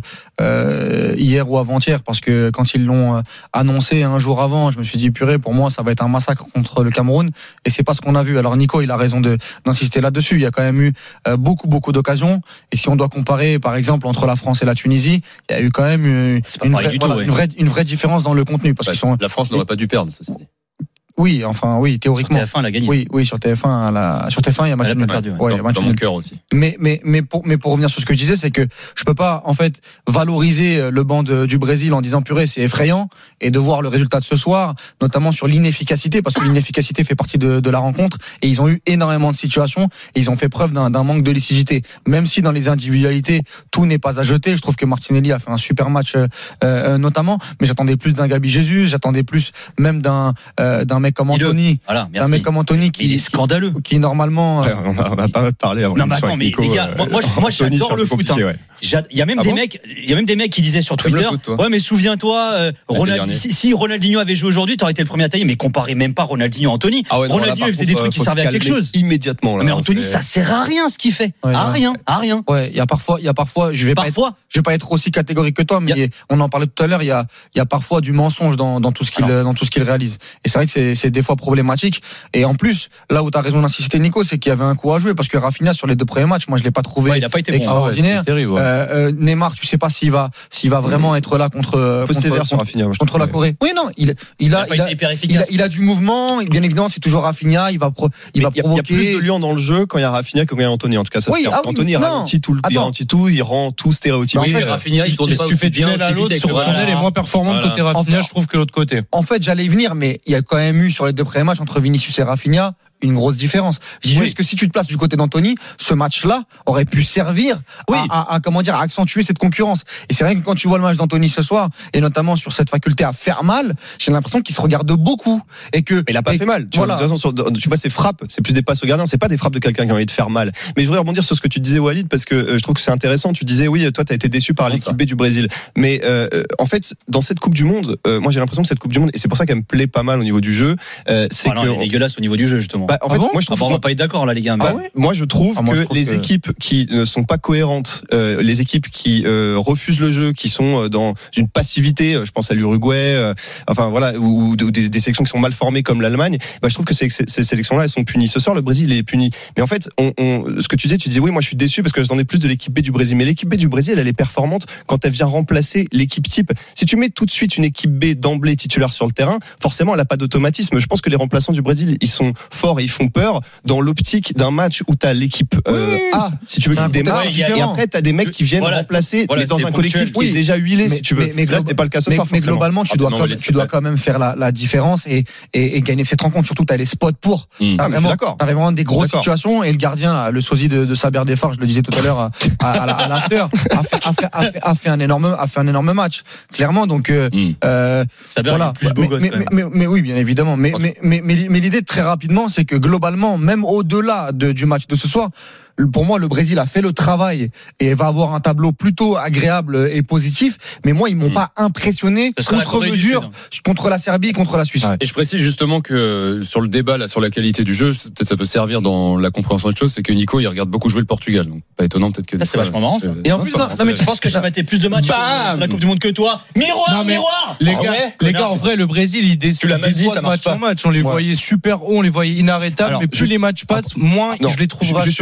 euh, hier ou avant-hier parce que quand ils l'ont annoncé un jour avant, je me suis dit purée, pour moi ça va être un massacre contre le Cameroun et c'est pas ce qu'on a vu. Alors Nico, il a raison de d'insister là-dessus. Il y a quand même eu euh, beaucoup beaucoup d'occasions et si on doit comparer par exemple entre la France et la Tunisie, il y a eu quand même une, une, vraie, voilà, tout, ouais. une vraie une vraie différence dans le contenu parce bah, qu'ils sont. La France n'aurait pas dû perdre, ceci dit. Oui, enfin, oui, théoriquement. Sur T F un, elle a gagné. Oui, oui, sur T F un, la, sur T F un, il y a match nul perdu. Ouais, dans, dans mon cœur aussi. Mais, mais, mais pour, mais pour revenir sur ce que je disais, c'est que je peux pas, en fait, valoriser le banc de, du Brésil en disant purée, c'est effrayant, et de voir le résultat de ce soir, notamment sur l'inefficacité, parce que l'inefficacité fait partie de, de la rencontre, et ils ont eu énormément de situations, et ils ont fait preuve d'un, d'un manque de lucidité. Même si dans les individualités, tout n'est pas à jeter, je trouve que Martinelli a fait un super match, euh, notamment, mais j'attendais plus d'un Gabi Jesus, j'attendais plus même d'un, euh, d'un mec comme Anthony. Voilà, un mec comme Anthony qui il est scandaleux, qui normalement. Ouais, on a, on a pas parlé avant. Non mais attends, mais Nico, les gars, moi, moi, moi j'adore le foot. Hein. Ouais. Il y a même ah des bon mecs, il y a même des mecs qui disaient sur Twitter, foot, ouais mais souviens-toi, euh, Ronald, si, si Ronaldinho avait joué aujourd'hui, t'aurais été le premier à tailler. Mais comparez même pas Ronaldinho à Anthony. Ah ouais, non, Ronaldinho là, faisait des trucs qui servaient à quelque chose. Immédiatement. Là, mais Anthony, ça sert à rien ce qu'il fait. Ouais, à rien, à rien. Ouais, il y a parfois, il y a parfois, je vais pas être, je vais pas être aussi catégorique que toi, mais on en parlait tout à l'heure. Il y a, il y a parfois du mensonge dans, dans tout ce qu'il, dans tout ce qu'il réalise. Et c'est vrai que c'est, c'est des fois problématique. Et en plus, là où tu as raison d'insister, Nico, c'est qu'il y avait un coup à jouer parce que Rafinha sur les deux premiers matchs, moi je l'ai pas trouvé ouais, il a pas été extraordinaire. Bon. Ah ouais, terrible, ouais. euh, euh, Neymar, tu sais pas s'il va, s'il va vraiment mmh. être là contre, un peu contre, sévère sur Rafinha, contre, contre la Corée. Oui, non, il, il a, il a, il a, il a, il a du mouvement. Bien évidemment, c'est toujours Rafinha. Il va, pro, il va provoquer. Il y a plus de liant dans le jeu quand il y a Rafinha que quand il y a Anthony. En tout cas, ça oui, se ah oui, Anthony ralentit tout, il ralentit tout, il rend tout stéréotypé. En fait, Rafinha, il tourne pas. Tu fais tunnel à l'autre, son tunnel est moins performant côté Rafinha, je trouve que l'autre côté. En fait, j'allais y venir, mais il y a quand même eu sur les deux premiers matchs entre Vinicius et Rafinha une grosse différence. Je dis oui. juste que si tu te places du côté d'Anthony, ce match-là aurait pu servir oui. à, à, à comment dire à accentuer cette concurrence. Et c'est vrai que quand tu vois le match d'Anthony ce soir, et notamment sur cette faculté à faire mal, j'ai l'impression qu'il se regarde beaucoup et que. Mais il a pas et, fait mal. Tu, voilà. vois, de toute façon, sur, tu vois, ses frappes, c'est plus des passes au gardien, c'est pas des frappes de quelqu'un qui a envie de faire mal. Mais je voudrais rebondir sur ce que tu disais, Walid, parce que euh, je trouve que c'est intéressant. Tu disais, oui, toi, t'as été déçu par l'équipe B du Brésil. Mais euh, en fait, dans cette Coupe du Monde, euh, moi, j'ai l'impression que cette Coupe du Monde, et c'est pour ça qu'elle me plaît pas mal au niveau du jeu, euh, c'est ah non, que. Elle est dégueulasse au niveau du jeu, justement. Bah, en fait, ah bon moi, je trouve. On va pas être d'accord là les gars. Bah, ouais. Moi je trouve ah, moi, que je trouve les que... équipes qui ne sont pas cohérentes, euh, les équipes qui euh, refusent le jeu, qui sont dans une passivité, je pense à l'Uruguay, euh, enfin voilà, ou, ou des, des sélections qui sont mal formées comme l'Allemagne, bah, je trouve que ces, ces sélections-là elles sont punies. Ce soir le Brésil est puni. Mais en fait, on, on, ce que tu dis, tu dis oui, moi je suis déçu parce que j'attendais plus de l'équipe B du Brésil. Mais l'équipe B du Brésil, elle est performante quand elle vient remplacer l'équipe type. Si tu mets tout de suite une équipe B d'emblée titulaire sur le terrain, forcément elle a pas d'automatisme. Je pense que les remplaçants du Brésil, ils sont forts et ils font peur dans l'optique d'un match où t'as l'équipe euh, oui, A, si tu veux, qui démarre, et après t'as des mecs qui viennent voilà, remplacer, voilà, mais dans un collectif qui oui. est déjà huilé, mais, si tu veux. Mais, mais là, c'était pas le cas ce mais, soir. Mais globalement, tu dois, ah, comme, tu dois quand même faire la, la différence et, et, et gagner cette rencontre. Surtout, t'as les spots pour. Mmh. T'as, ah, vraiment, t'as vraiment des grosses situations et le gardien, là, le sosie de, de Saber Desfar, je le disais tout à l'heure à, à, à, à l'after, a fait, a fait, a fait, a fait un énorme, a fait un énorme match. Clairement, donc. Euh, mmh. euh, Saber voilà. Plus beau mais, gosse, mais, mais, mais, mais oui, bien évidemment. Mais, mais, mais, mais, mais l'idée très rapidement, c'est que globalement, même au-delà de, du match de ce soir, pour moi, le Brésil a fait le travail et va avoir un tableau plutôt agréable et positif. Mais moi, ils m'ont mmh. pas impressionné contre mesure contre la Serbie, contre la Suisse. Ouais. Et je précise justement que sur le débat là sur la qualité du jeu, peut-être ça peut servir dans la compréhension des choses, c'est que Nico il regarde beaucoup jouer le Portugal. Donc pas étonnant peut-être que. Ça, c'est fois, vachement marrant ça. Et en non, plus, non, non mais tu penses que j'ai maté plus de matchs sur la Coupe du Monde que toi. Miroir, non, miroir. Les gars, ouais, les gars, en vrai, le Brésil, il déçoit de match en match. On les voyait super hauts, on les voyait inarrêtables. Mais plus les matchs passent, moins je les trouve rassurants.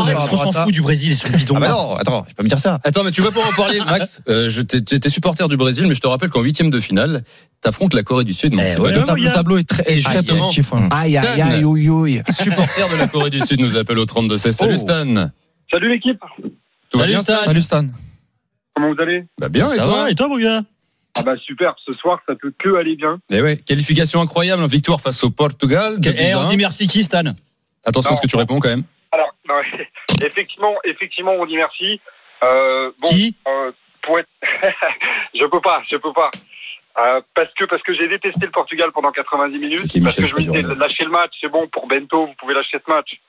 arrête, parce qu'on s'en fout du Brésil, ce bidon. Ah bah non, attends, je peux pas me dire ça. Attends, mais tu vas pouvoir en parler, Max. Euh, je t'es, t'es supporter du Brésil, mais je te rappelle qu'en huitième de finale, t'affrontes la Corée du Sud. Donc Eh ouais, le, tab- le tableau est très, est très positif. hein. Aïe, aïe, aïe, ouïe, ouïe. Supporter de la Corée du Sud nous appelle au trente-deux seize. Salut Oh. Stan. Salut l'équipe. Tout va Salut bien, Stan. Salut Stan. Comment vous allez? Bah bien, et Ça toi va, et toi, mon gars? Ah bah super, ce soir ça peut que aller bien. Eh ouais, qualification incroyable, victoire face au Portugal. Eh, on dit merci qui, Stan? Attention à ce que tu réponds quand même. Alors, non, effectivement, effectivement, on dit merci. Euh, bon, Qui euh, pour être... Je peux pas, je peux pas. Euh, parce que parce que j'ai détesté le Portugal pendant quatre-vingt-dix minutes. qui, Parce Michel que je me disais, Spadurel. lâchez le match, c'est bon, pour Bento, vous pouvez lâcher ce match.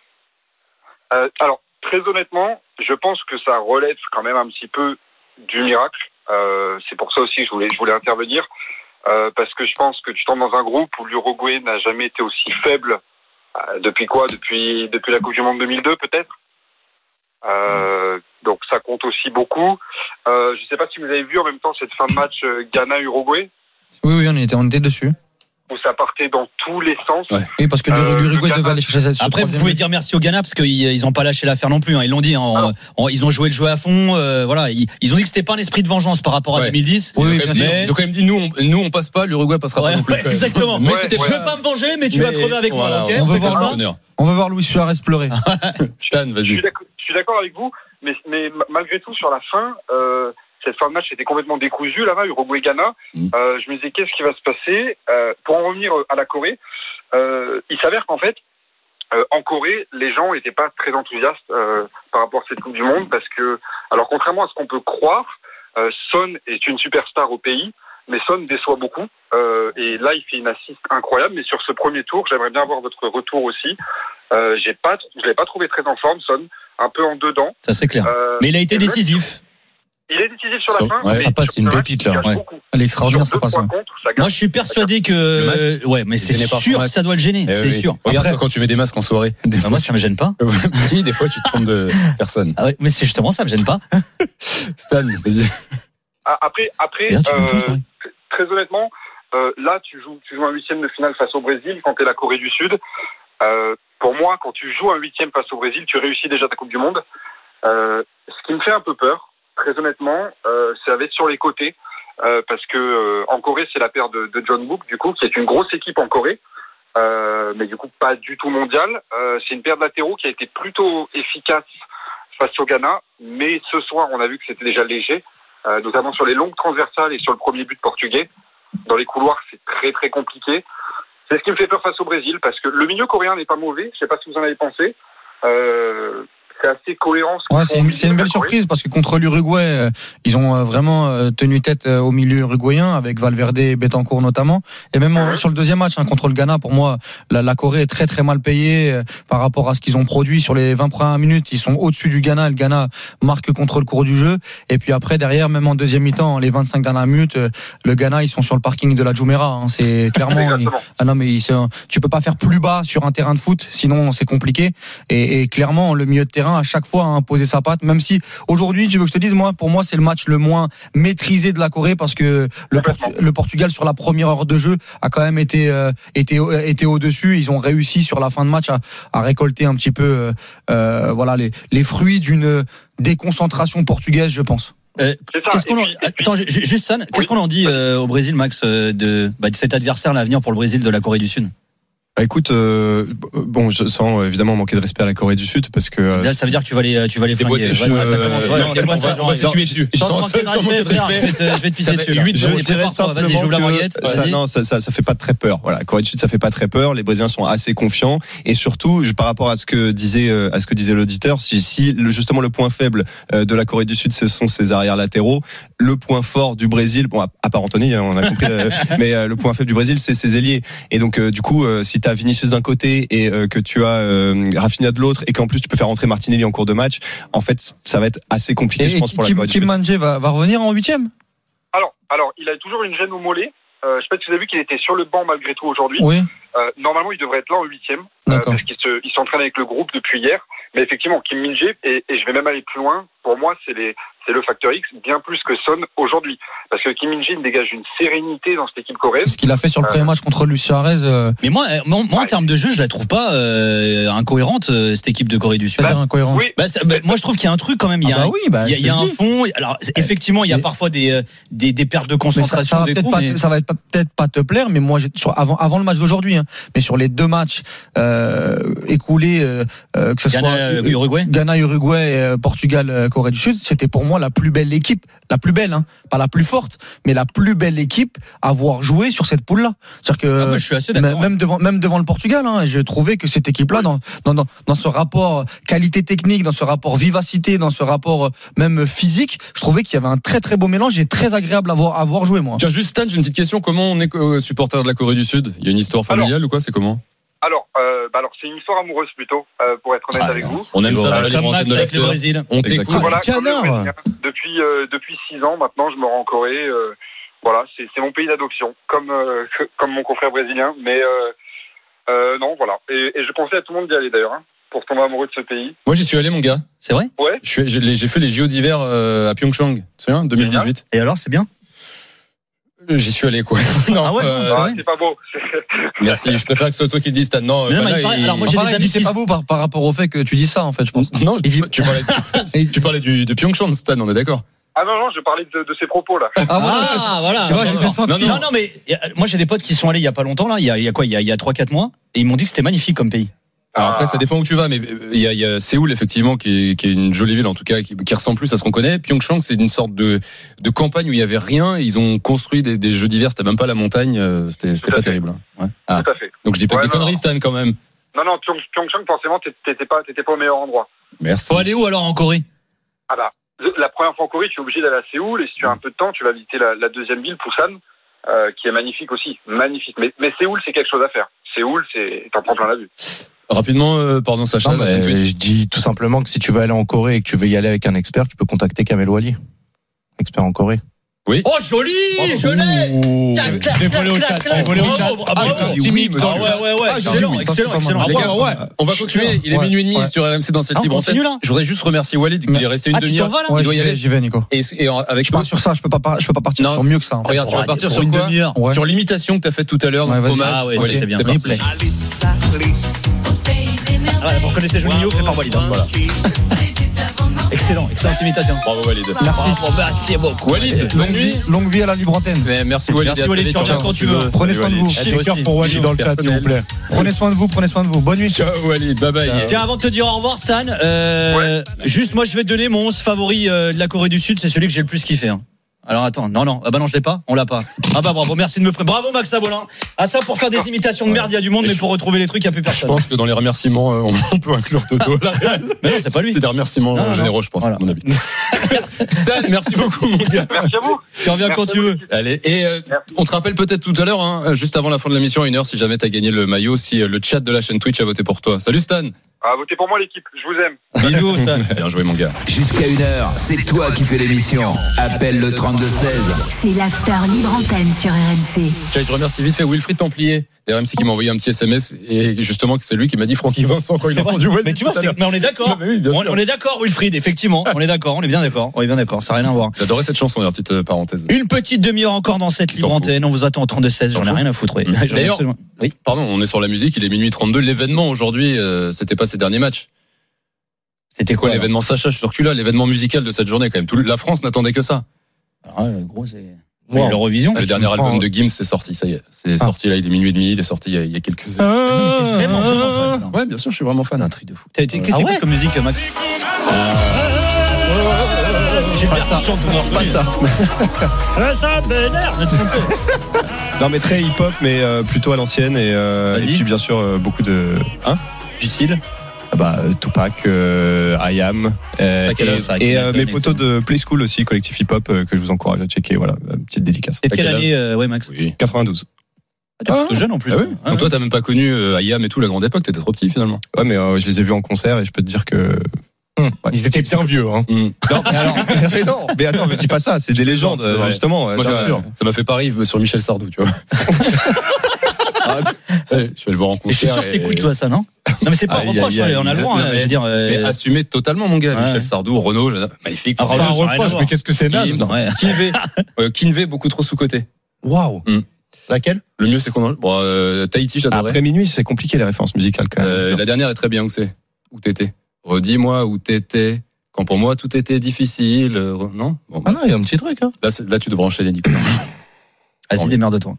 Euh, alors, très honnêtement, je pense que ça relève quand même un petit peu du miracle. Euh, c'est pour ça aussi que je voulais, je voulais intervenir. Euh, parce que je pense que tu tombes dans un groupe où l'Uruguay n'a jamais été aussi faible. Euh, depuis quoi depuis, depuis la Coupe du Monde deux mille deux, peut-être. Euh, donc ça compte aussi beaucoup. Euh, je ne sais pas si vous avez vu en même temps cette fin de match euh, Ghana-Uruguay, Oui, oui, on était, on était dessus. où ça partait dans tous les sens. Ouais. Oui, parce que Euh, l'Uruguay le devait Ghana- aller chercher cette Après, vous pouvez dire merci au Ghana parce qu'ils ils ont pas lâché l'affaire non plus. Hein. Ils l'ont dit. Hein. Ah. En- en- ils ont joué le jeu à fond. Euh, voilà. Ils, ils ont dit que c'était pas un esprit de vengeance par rapport à Ouais. deux mille dix. Ils, ont Oui, quand même bien dit, sûr. ils ont quand même dit nous, on, nous on passe pas, l'Uruguay passera Ouais, pas non plus. ouais, quand même. exactement. Mais Ouais, c'était je veux pas me venger, mais tu vas Mais crever avec voilà, moi. Ok, on on veut fait voir comme ça. ça. honneur. On va voir Luis Suarez pleurer. Stan, Je vas-y. suis d'accord, je suis d'accord avec vous, mais, mais malgré tout, sur la fin, euh, cette fin de match était complètement décousue là-bas, Uruguay-Ghana. Mm. Euh, je me disais, qu'est-ce qui va se passer euh, Pour en revenir à la Corée, euh, il s'avère qu'en fait, euh, en Corée, les gens n'étaient pas très enthousiastes euh, par rapport à cette Coupe du Monde, parce que, alors contrairement à ce qu'on peut croire, euh, Son est une superstar au pays, mais Son déçoit beaucoup. Euh, et là, il fait une assist incroyable. Mais sur ce premier tour, j'aimerais bien avoir votre retour aussi. Euh, j'ai pas, je l'ai pas trouvé très en forme, Son, un peu en dedans. Ça c'est clair. Euh, Mais il a été et même- décisif. Il est décisif sur la Sur- fin. ouais, mais ça passe, sur c'est une le pépite, match, il là, gâche ouais. beaucoup. Elle est extraordinaire, Sur ça deux, passe. trois hein. contre, ça gâche. Moi, je suis persuadé que. Le masque. Ouais, mais c'est gêné par son sûr que masque. ça doit le gêner. Eh C'est oui. sûr. Regarde Après, quand tu mets des masques en soirée. Des bah, fois, moi, ça me gêne pas. si, des fois tu te trompes de personne. Ah ouais, mais c'est justement ça me gêne pas. Stan, vas-y. Ah, Après, après, Et là, tu fais euh, tout, ça, ouais. très honnêtement, euh, là, tu joues, tu joues un huitième de finale face au Brésil quand t'es la Corée du Sud. Euh, pour moi, quand tu joues un huitième face au Brésil, tu réussis déjà ta Coupe du Monde. Euh, ce qui me fait un peu peur, très honnêtement, euh, ça va être sur les côtés, euh, parce que euh, en Corée, c'est la paire de, de John Book, du coup, qui est une grosse équipe en Corée, euh, mais du coup pas du tout mondiale. Euh, c'est une paire de latéraux qui a été plutôt efficace face au Ghana, mais ce soir, on a vu que c'était déjà léger, euh, notamment sur les longues transversales et sur le premier but portugais. Dans les couloirs, c'est très très compliqué. C'est ce qui me fait peur face au Brésil, parce que le milieu coréen n'est pas mauvais. Je sais pas si vous en avez pensé. Euh, c'est assez cohérent. ce qu'ils Ouais, font c'est au une, milieu c'est une de la belle Corée. surprise parce que contre l'Uruguay, euh, ils ont euh, vraiment euh, tenu tête euh, au milieu uruguayen avec Valverde et Betancourt notamment. Et même en- sur le deuxième match hein, contre le Ghana, pour moi, la, la Corée est très très mal payée euh, par rapport à ce qu'ils ont produit sur les vingt premières minutes. Ils sont au-dessus du Ghana. Le Ghana marque contre le cours du jeu. Et puis après, derrière, même en deuxième mi-temps, les vingt-cinq dernières minutes, euh, le Ghana, ils sont sur le parking de la Jumeirah. Hein. C'est clairement. ils- Exactement. ah non, mais ils sont- tu peux pas faire plus bas sur un terrain de foot, sinon c'est compliqué. Et, et clairement, le milieu de terrain à chaque fois a imposé sa patte. Même si aujourd'hui, tu veux que je te dise, moi, pour moi, c'est le match le moins maîtrisé de la Corée parce que le, Portu- le Portugal sur la première heure de jeu a quand même été euh, été été au dessus. Ils ont réussi sur la fin de match à, à récolter un petit peu, euh, euh, voilà, les les fruits d'une déconcentration portugaise, je pense. Euh, qu'est-ce qu'on en... Attends, ju- ju- juste ça, qu'est-ce qu'on en dit euh, au Brésil, Max, euh, de, bah, de cet adversaire à l'avenir pour le Brésil de la Corée du Sud? Bah, écoute, euh, bon, je sens euh, évidemment manquer de respect à la Corée du Sud parce que euh, Là, ça veut dire que tu vas les, tu vas les flinguer. boîtes, Ouais, je- ça commence. Ouais, non, c'est c'est pas bon, ça, on va genre, s'essuyer dessus. sans Sans- manquer de sans respect, manquer de frère, respect. je vais te- je vais te pisser Ça dessus. fait là. huit, Vas-y, je dirais prépare-toi. Vas-y, simplement j'ouvre la que braguette. ça, Vas-y. non, ça, ça, ça fait pas très peur. Voilà, Corée du Sud, ça fait pas très peur. Les Brésiliens sont assez confiants et surtout, je- par rapport à ce que disait, euh, à ce que disait l'auditeur, si, si le, justement le point faible euh, de la Corée du Sud, ce sont ses arrières latéraux, le point fort du Brésil, bon, à, à part Anthony, hein, on a compris, euh, mais euh, le point faible du Brésil, c'est ses ailiers. Et donc, euh, du coup, euh, si t'as Vinicius d'un côté et euh, que tu as euh, Rafinha de l'autre et qu'en plus tu peux faire rentrer Martinelli en cours de match, en fait, ça va être assez compliqué, Et, je pense, pour la Kim, Corée du Kim Sud. Manje va, va revenir en huitième. Alors, alors, il a toujours une gêne au mollet. Euh, je sais pas si vous avez vu qu'il était sur le banc malgré tout aujourd'hui. Oui. Euh, normalement, il devrait être là en huitième, euh, D'accord. parce qu'il se, il s'entraîne avec le groupe depuis hier. Mais effectivement, Kim Min-jae, et, et je vais même aller plus loin. Pour moi, c'est les, c'est le facteur X, bien plus que Son aujourd'hui. Parce que Kim Min-jae dégage une sérénité dans cette équipe coréenne. Ce qu'il a fait sur le premier match contre Luis Suarez. Euh... Mais moi, moi, moi en termes de jeu, je la trouve pas euh, incohérente, cette équipe de Corée du Sud. Bah, incohérente. Oui. Bah, bah, moi, je trouve qu'il y a un truc quand même. Il y a, ah bah oui, bah, il y a, il y a un fond. Alors, effectivement, il y a parfois des, des, des pertes de concentration. Ça, ça, va des peut-être trous, pas, mais... ça va être pas, peut-être pas te plaire, mais moi, j'ai, sur, avant, avant le match d'aujourd'hui, hein, mais sur les deux matchs euh, écoulés, euh, que ce Ghana, soit euh, Uruguay, Ghana, Uruguay, euh, Portugal, euh, Corée du Sud, c'était pour moi la plus belle équipe, la plus belle, hein, pas la plus forte, mais la plus belle équipe à avoir joué sur cette poule-là. C'est-à-dire que ah, moi, je suis assez d'accord. Même devant, même devant le Portugal, hein, je trouvais que cette équipe-là, dans, dans, dans, dans ce rapport qualité technique, dans ce rapport vivacité, dans ce rapport même physique, je trouvais qu'il y avait un très très beau mélange et très agréable à voir, à voir jouer, moi. Tiens, juste Stan, j'ai une petite question. Comment on est euh, supporter de la Corée du Sud? Il y a une histoire familiale alors, ou quoi? C'est comment? Alors, euh, bah alors c'est une histoire amoureuse plutôt, euh, pour être honnête ah, avec vous. On aime ça dans la comme Max avec le Brésil. On t'écoute. Voilà, canard. Depuis euh, depuis six ans maintenant, je me rends en Corée. Euh, voilà, c'est c'est mon pays d'adoption, comme euh, comme mon confrère brésilien. Mais euh, euh, non, voilà. Et, et je conseille à tout le monde d'y aller d'ailleurs, hein, pour tomber amoureux de ce pays. Moi, j'y suis allé, mon gars. C'est vrai? Ouais. Je suis, j'ai, j'ai fait les J O d'hiver euh, à Pyeongchang. Tu te souviens, deux mille dix-huit. Et alors, c'est bien? J'y suis allé, quoi. Non, ah ouais, euh, ah, c'est pas beau. Merci, je préfère que ce soit toi qui le dise, Stan. Non, non, bah mais là, il paraît, il... alors moi j'ai enfin, des amis amis c'est qui... pas beau par, par rapport au fait que tu dis ça, en fait, je pense. Non, il dit... tu parlais, de, tu parlais du, de Pyeongchang, Stan, on est d'accord? Ah non, non, je parlais de, de ces propos là. Ah, ah voilà. Tu vois, j'ai fait non, non, non, non, mais moi j'ai des potes qui sont allés il y a pas longtemps là, il y a, il y a quoi, il y a, il y a trois quatre mois, et ils m'ont dit que c'était magnifique comme pays. Alors après, ça dépend où tu vas, mais il y a, il y a Séoul effectivement qui est, qui est une jolie ville en tout cas, qui, qui ressemble plus à ce qu'on connaît. Pyeongchang, c'est une sorte de, de campagne où il y avait rien. Ils ont construit des, des jeux d'hiver. C'était même pas la montagne. C'était, c'était pas fait. terrible. Ouais. Ah. Tout à fait. Donc je dis pas ouais, des non, conneries, non. Stan, quand même. Non, non, Pyeongchang, forcément, t'étais pas, t'étais pas au meilleur endroit. Merci. Faut aller où alors en Corée? Ah bah, la première fois en Corée, tu es obligé d'aller à Séoul, et si tu as un peu de temps, tu vas visiter la, la deuxième ville, Busan, euh, qui est magnifique aussi, magnifique. Mais, mais Séoul, c'est quelque chose à faire. Séoul, c'est, t'en prends plein la vue. Rapidement, euh, pardon Sacha. Non, mais je dis tout simplement que si tu veux aller en Corée et que tu veux y aller avec un expert, tu peux contacter Kamel Wally, expert en Corée. Oui. Oh joli, je l'ai. Je l'ai volé au chat. Je l'ai volé au chat. Ah ouais ouais ouais. Excellent, excellent, excellent. Les gars, ouais. On va continuer. Il est minuit et demi sur R M C dans cette libre antenne. Je voudrais juste remercier Walid qui est resté une demi-heure. Il doit y aller. J'y vais, Nico. Et avec je pars sur ça. Je peux pas. Je peux pas partir sur mieux que ça. Regarde, tu vas partir sur quoi? Sur l'imitation que t'as faite tout à l'heure. Ah ouais, c'est bien. S'il vous plaît. Ah, vous reconnaissez Juninho fait par Walid. Voilà. Excellent, excellente imitation. Bravo Walid. Merci. Merci beaucoup. Walid, longue vie, longue vie à la libre antenne. Merci Walid. Merci Walid, tu reviens quand tu veux. Prenez soin de vous. Des cœurs pour Walid dans le chat, s'il vous plaît. Prenez soin de vous, prenez soin de vous. Bonne nuit. Ciao Walid, bye bye. Tiens, avant de te dire au revoir Stan, euh, juste moi je vais te donner mon onze favori de la Corée du Sud, c'est celui que j'ai le plus kiffé. Hein. Alors attends, non non, ah bah non je l'ai pas, on l'a pas. Ah bah bravo, merci de me prendre. Bravo Max Sabolin. Ah ça pour faire des imitations de merde, il y a du monde, mais pour retrouver les trucs, il y a plus personne. Je pense que dans les remerciements, on peut inclure Toto. Mais non, c'est pas lui. C'est des remerciements non, généraux, non. Je pense, voilà. À mon avis. Stan, merci beaucoup mon gars. Merci à vous. Tu reviens merci quand tu veux. Allez, et euh, on te rappelle peut-être tout à l'heure, hein, juste avant la fin de l'émission, à une heure, si jamais t'as gagné le maillot, si le chat de la chaîne Twitch a voté pour toi. Salut Stan. Ah, votez pour moi l'équipe, je vous aime. Bisous Stan. Bien joué mon gars. Jusqu'à une heure, c'est toi qui fais l'émission. Appelle le trente-deux seize. C'est l'after libre antenne sur R M C. Je remercie vite fait Wilfried Templier R M C qui m'a envoyé un petit S M S et justement c'est lui qui m'a dit Francky Vincent quand il a entendu Walid. Mais tu vois, mais on est d'accord. Non, oui, on, on est d'accord Wilfried, effectivement, on est d'accord, on est bien d'accord. On est bien d'accord, ça n'a rien à voir. J'adorais cette chanson, d'ailleurs, petite euh, parenthèse. Une petite demi-heure encore dans cette libre antenne, on vous attend au trente-deux seize, j'en ai rien à foutre. Oui. D'ailleurs, oui. Pardon, on est sur la musique, il est minuit trente-deux, l'événement aujourd'hui, euh, c'était pas ses derniers matchs. C'était quoi, quoi l'événement Sacha, je suis sûr que tu l'as, l'événement musical de cette journée quand même. Tout, la France n'attendait que ça. Alors, ouais, gros, c'est wow. l'Eurovision. Le dernier album de Gims c'est sorti, ça y est. C'est ah. sorti là, il est minuit et demi, il est sorti il y a, il y a quelques heures. Ah, t'es vraiment, vraiment fan. Non. Ouais, bien sûr, je suis vraiment fan. C'est un truc de fou. Qu'est-ce que t'écoutes comme musique, Max? J'ai pas ça. Pas ça. Ça m'énerve. Non, mais très hip-hop, mais euh, plutôt à l'ancienne et, euh, et puis bien sûr euh, beaucoup de. Hein? Du style. Bah, Tupac, euh, I Am, euh, et, et euh, mes potos de Play School aussi, collectif hip-hop euh, que je vous encourage à checker. Voilà, petite dédicace. Et de quelle année, euh, ouais, Max? Oui. quatre-vingt-douze. Ah, t'es plutôt ah, jeune en plus. Ah oui. ah, Donc toi, t'as même pas connu euh, I Am et tout la grande époque. T'étais trop petit finalement. Ouais, mais euh, je les ai vus en concert et je peux te dire que. Hum, ouais, ils étaient bien vieux, hein. Hum. Non, mais alors, mais non, mais attends, mais dis pas ça. C'est des légendes, ouais. justement. Moi, c'est sûr. Ça m'a fait pareil sur Michel Sardou, tu vois. Ah, Ouais, je vais le voir en concert. Et je suis sûr que t'écoutes, toi, ça, non? Non, mais c'est pas un Aïe, reproche, aïe, aïe. on a le droit, Non, hein, mais- je veux dire. euh, Mais assumé totalement, mon gars. Ouais. Michel Sardou, Renaud, j'adore. Magnifique. Ah, C'est pas un Renaud, ça a rien à reproche, voir. mais qu'est-ce que c'est naze? Gims, Ouais. Kinvé, euh, Kinvé, beaucoup trop sous-côté. Waouh. Mm. Laquelle? Le mieux, c'est qu'on. Bon, euh, Tahiti, j'adorais. Après minuit, c'est compliqué les références musicales quand même. Euh, la dernière est très bien. Où c'est? Où t'étais? Redis-moi où t'étais. Quand pour moi tout était difficile. euh, Non? Bon, Ah non, il y a un petit truc, hein. là, c'est- là, tu devrais enchaîner, Nicolas. Vas-y, démerde-toi.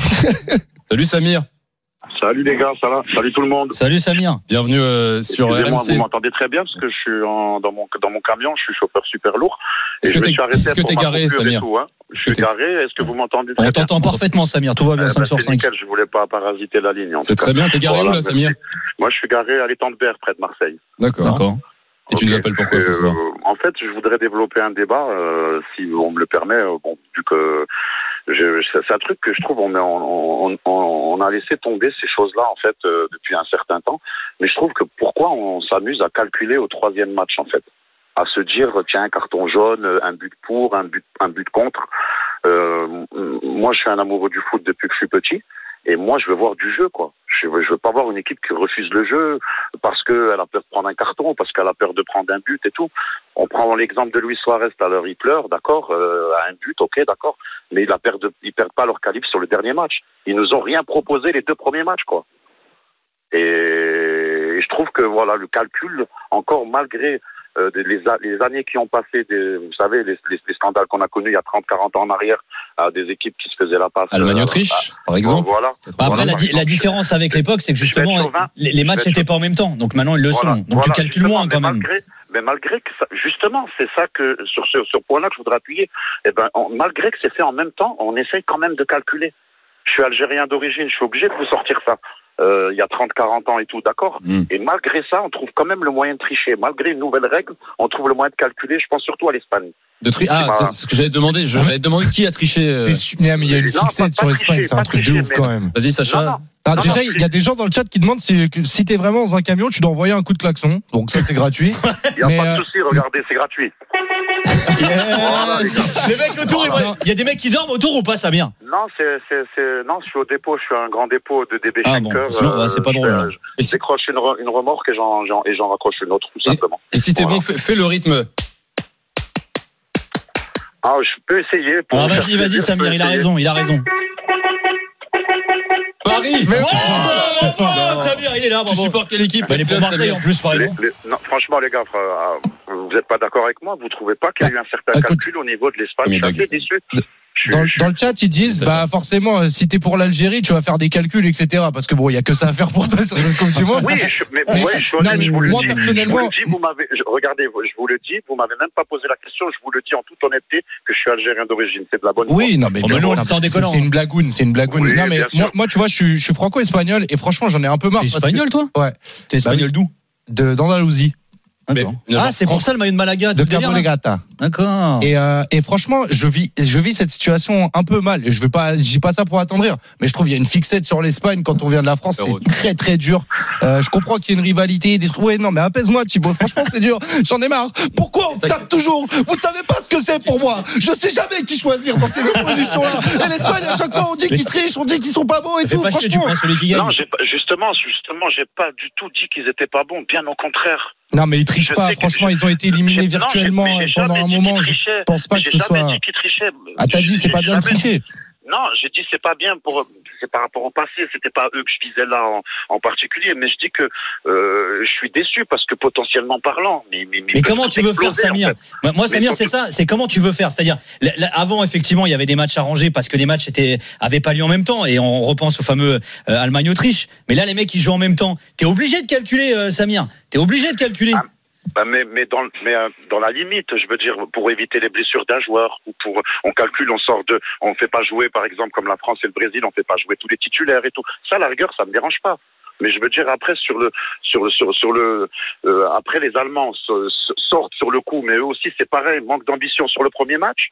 Salut Samir. Salut les gars, ça va? Salut tout le monde. Salut, Samir. Bienvenue euh, sur R M Excusez-moi, C. vous m'entendez très bien parce que je suis en- dans mon dans mon camion, je suis chauffeur super lourd. Et Est-ce je que me t'es- suis arrêté est-ce que pour t'es ma garé, coupure et Samir tout, hein. Je Est-ce que suis t'es- garé. Est-ce que vous m'entendez très On bien? t'entend parfaitement, Samir. Tout va bien, Euh, cinq bah, sur c'est cinq. nickel, je voulais pas parasiter la ligne. en C'est tout très cas. bien. T'es garé Voilà, où là, merci. Samir? Moi, je suis garé à l'étang de Berre, près de Marseille. D'accord. D'accord. Et tu Ok. nous appelles pourquoi ce Euh, soir? En fait, je voudrais développer un débat, euh, si on me le permet. euh, Bon, vu que je, c'est c'est un truc que je trouve on, on, on, on a laissé tomber ces choses-là en fait euh, depuis un certain temps. Mais je trouve que pourquoi on s'amuse à calculer au troisième match en fait, à se dire tiens un carton jaune, un but pour, un but un but contre. Euh, moi, je suis un amoureux du foot depuis que je suis petit. Et moi, je veux voir du jeu, quoi. Je veux, je veux pas voir une équipe qui refuse le jeu parce qu'elle a peur de prendre un carton, parce qu'elle a peur de prendre un but et tout. On prend l'exemple de Luis Suarez tout à l'heure, il pleure, d'accord, euh, à un but, ok, d'accord. Mais ils perdent, ils perdent pas leur qualif sur le dernier match. Ils nous ont rien proposé les deux premiers matchs, quoi. Et, et je trouve que voilà, le calcul, encore malgré euh, les, les années qui ont passé, des, vous savez, les, les, les scandales qu'on a connus il y a trente quarante ans en arrière, à des équipes qui se faisaient la passe. Allemagne-Autriche, euh, par exemple. Voilà. Bah, après, Voilà, la, par di- exemple. la différence avec l'époque, c'est que Je vais être justement, chauvin. les, les matchs Je vais être n'étaient pas en même temps. Donc maintenant, ils le Voilà, sont. Donc tu voilà, calcules justement, moins quand mais même. Malgré, mais malgré que ça, justement, c'est ça que sur ce sur ce point-là que je voudrais appuyer. Eh ben, on- malgré que c'est fait en même temps, on essaye quand même de calculer. Je suis algérien d'origine, je suis obligé de vous sortir ça. Euh, il y a trente quarante ans et tout, d'accord. Mm. Et malgré ça, on trouve quand même le moyen de tricher. Malgré une nouvelle règle, on trouve le moyen de calculer. Je pense surtout à l'Espagne. De tri- ah, Voilà. c'est ce que j'avais demandé. Je- J'avais demandé qui a triché. euh, T'es su- Mais mais il y a une Non, fixette pas- sur pas l'Espagne, tricher, c'est un pas truc de tricher, ouf mais- quand même. Vas-y, Sacha. Non, non. Alors Non, déjà, non, il y a des gens dans le chat qui demandent si, que- si t'es vraiment dans un camion, tu dois envoyer un coup de klaxon. Donc ça, c'est gratuit. Il n'y a Mais, pas euh, de souci, regardez, c'est gratuit. Les mecs autour, ils voient- il y a des mecs qui dorment autour ou pas, Samir? Non, c'est, c'est, c'est, non, je suis au dépôt, je suis un grand dépôt de D B Ah Schenker. bon, sinon, ouais, c'est pas je drôle, fais- alors. Je, je décroche une, re- une remorque et j'en, j'en, et j'en raccroche une autre, tout simplement. Et si t'es Voilà. bon, fais, fais le rythme. Ah, je peux essayer. Pour Ah, vous vas-y, faire vas-y, plaisir, je Samir, peux il a essayer. raison, il a raison. Paris. Mais Oh, c'est bravo, Samir, il est là, Tu bravo. supportes quelle équipe? Bah, il est pour Marseille en plus, par Les- exemple. les- non, franchement, les gars, frère, ah, vous n'êtes pas d'accord avec moi? Vous trouvez pas qu'il y a eu un certain Écoute, calcul au niveau de l'Espagne? mais Je suis Doug. assez déçu. Je suis- Dans, je suis- dans le chat, ils disent, C'est bah forcément, euh, si t'es pour l'Algérie, tu vas faire des calculs, et cetera. Parce que bon, il y a que ça à faire pour toi sur le Coupe du Monde. Oui, je, mais, Mais- ouais, je suis non, honnête, mais je vous le moi, dis. personnellement- Je vous le dis, vous m'avez, je- regardez, je vous le dis, vous m'avez même pas posé la question, je vous le dis en toute honnêteté que je suis algérien d'origine. C'est de la bonne Oui, non, mais, Oh, bien mais nous, on sûr, le sent en c'est- déconnant, c'est hein. une blagoune, c'est une blagoune. Oui, non, mais bien sûr. moi, moi, tu vois, je suis, je suis franco-espagnol et franchement, j'en ai un peu marre. T'es parce que- espagnol, toi? Ouais. T'es espagnol d'où? De, d'Andalousie. D'accord. Mais- Ah, c'est pour ça le maillot de Malaga. De tout le délire, Cabo là Legata. D'accord. Et, euh, et franchement, je vis, je vis cette situation un peu mal. Et je vais pas, je dis pas ça pour attendrir, mais je trouve qu'il y a une fixette sur l'Espagne quand on vient de la France. C'est très très dur. Euh, je comprends qu'il y a une rivalité. Des... Ouais, non, mais apaise-moi, Thibaut. Franchement, c'est dur. J'en ai marre. Pourquoi on tape toujours? Vous savez pas ce que c'est pour moi. Je sais jamais qui choisir dans ces oppositions-là. Et l'Espagne, à chaque fois, on dit qu'ils trichent, on dit qu'ils sont pas bons et Fais tout. pas chier, tu Franchement. prends celui qui gagne. Non, j'ai pas, justement, justement, j'ai pas du tout dit qu'ils étaient pas bons. Bien au contraire. Non, mais ils trichent Je pas. sais que Franchement, je- ils ont été éliminés j'ai- non, virtuellement j'ai- j'ai pendant jamais un dit moment. qu'ils Je trichaient. pense pas que J'ai ce jamais soit. dit qu'ils trichaient. Ah, t'as dit, c'est pas bien de Jamais- tricher. Non, j'ai dit c'est pas bien pour c'est par rapport au passé, c'était pas eux que je visais là en, en particulier, mais je dis que euh, je suis déçu parce que potentiellement parlant, mais mais, Mais comment tu veux faire, exploser, en Samir? fait. Moi, moi, Mais Samir, faut c'est que- ça. C'est comment tu veux faire. C'est-à-dire, là, là, avant, effectivement, il y avait des matchs arrangés parce que les matchs étaient avaient pas lieu en même temps. Et on repense au fameux euh, Allemagne-Autriche. Mais là, les mecs, ils jouent en même temps. T'es obligé de calculer, euh, Samir. T'es obligé de calculer. Ah. Bah, mais mais dans mais euh, dans la limite, je veux dire, pour éviter les blessures d'un joueur ou pour on calcule, on sort de, on fait pas jouer par exemple comme la France et le Brésil, on fait pas jouer tous les titulaires et tout. Ça, à la rigueur, ça me dérange pas. Mais je veux dire après sur le sur le sur sur le euh, après les Allemands so- so- sortent sur le coup, mais eux aussi c'est pareil, manque d'ambition sur le premier match.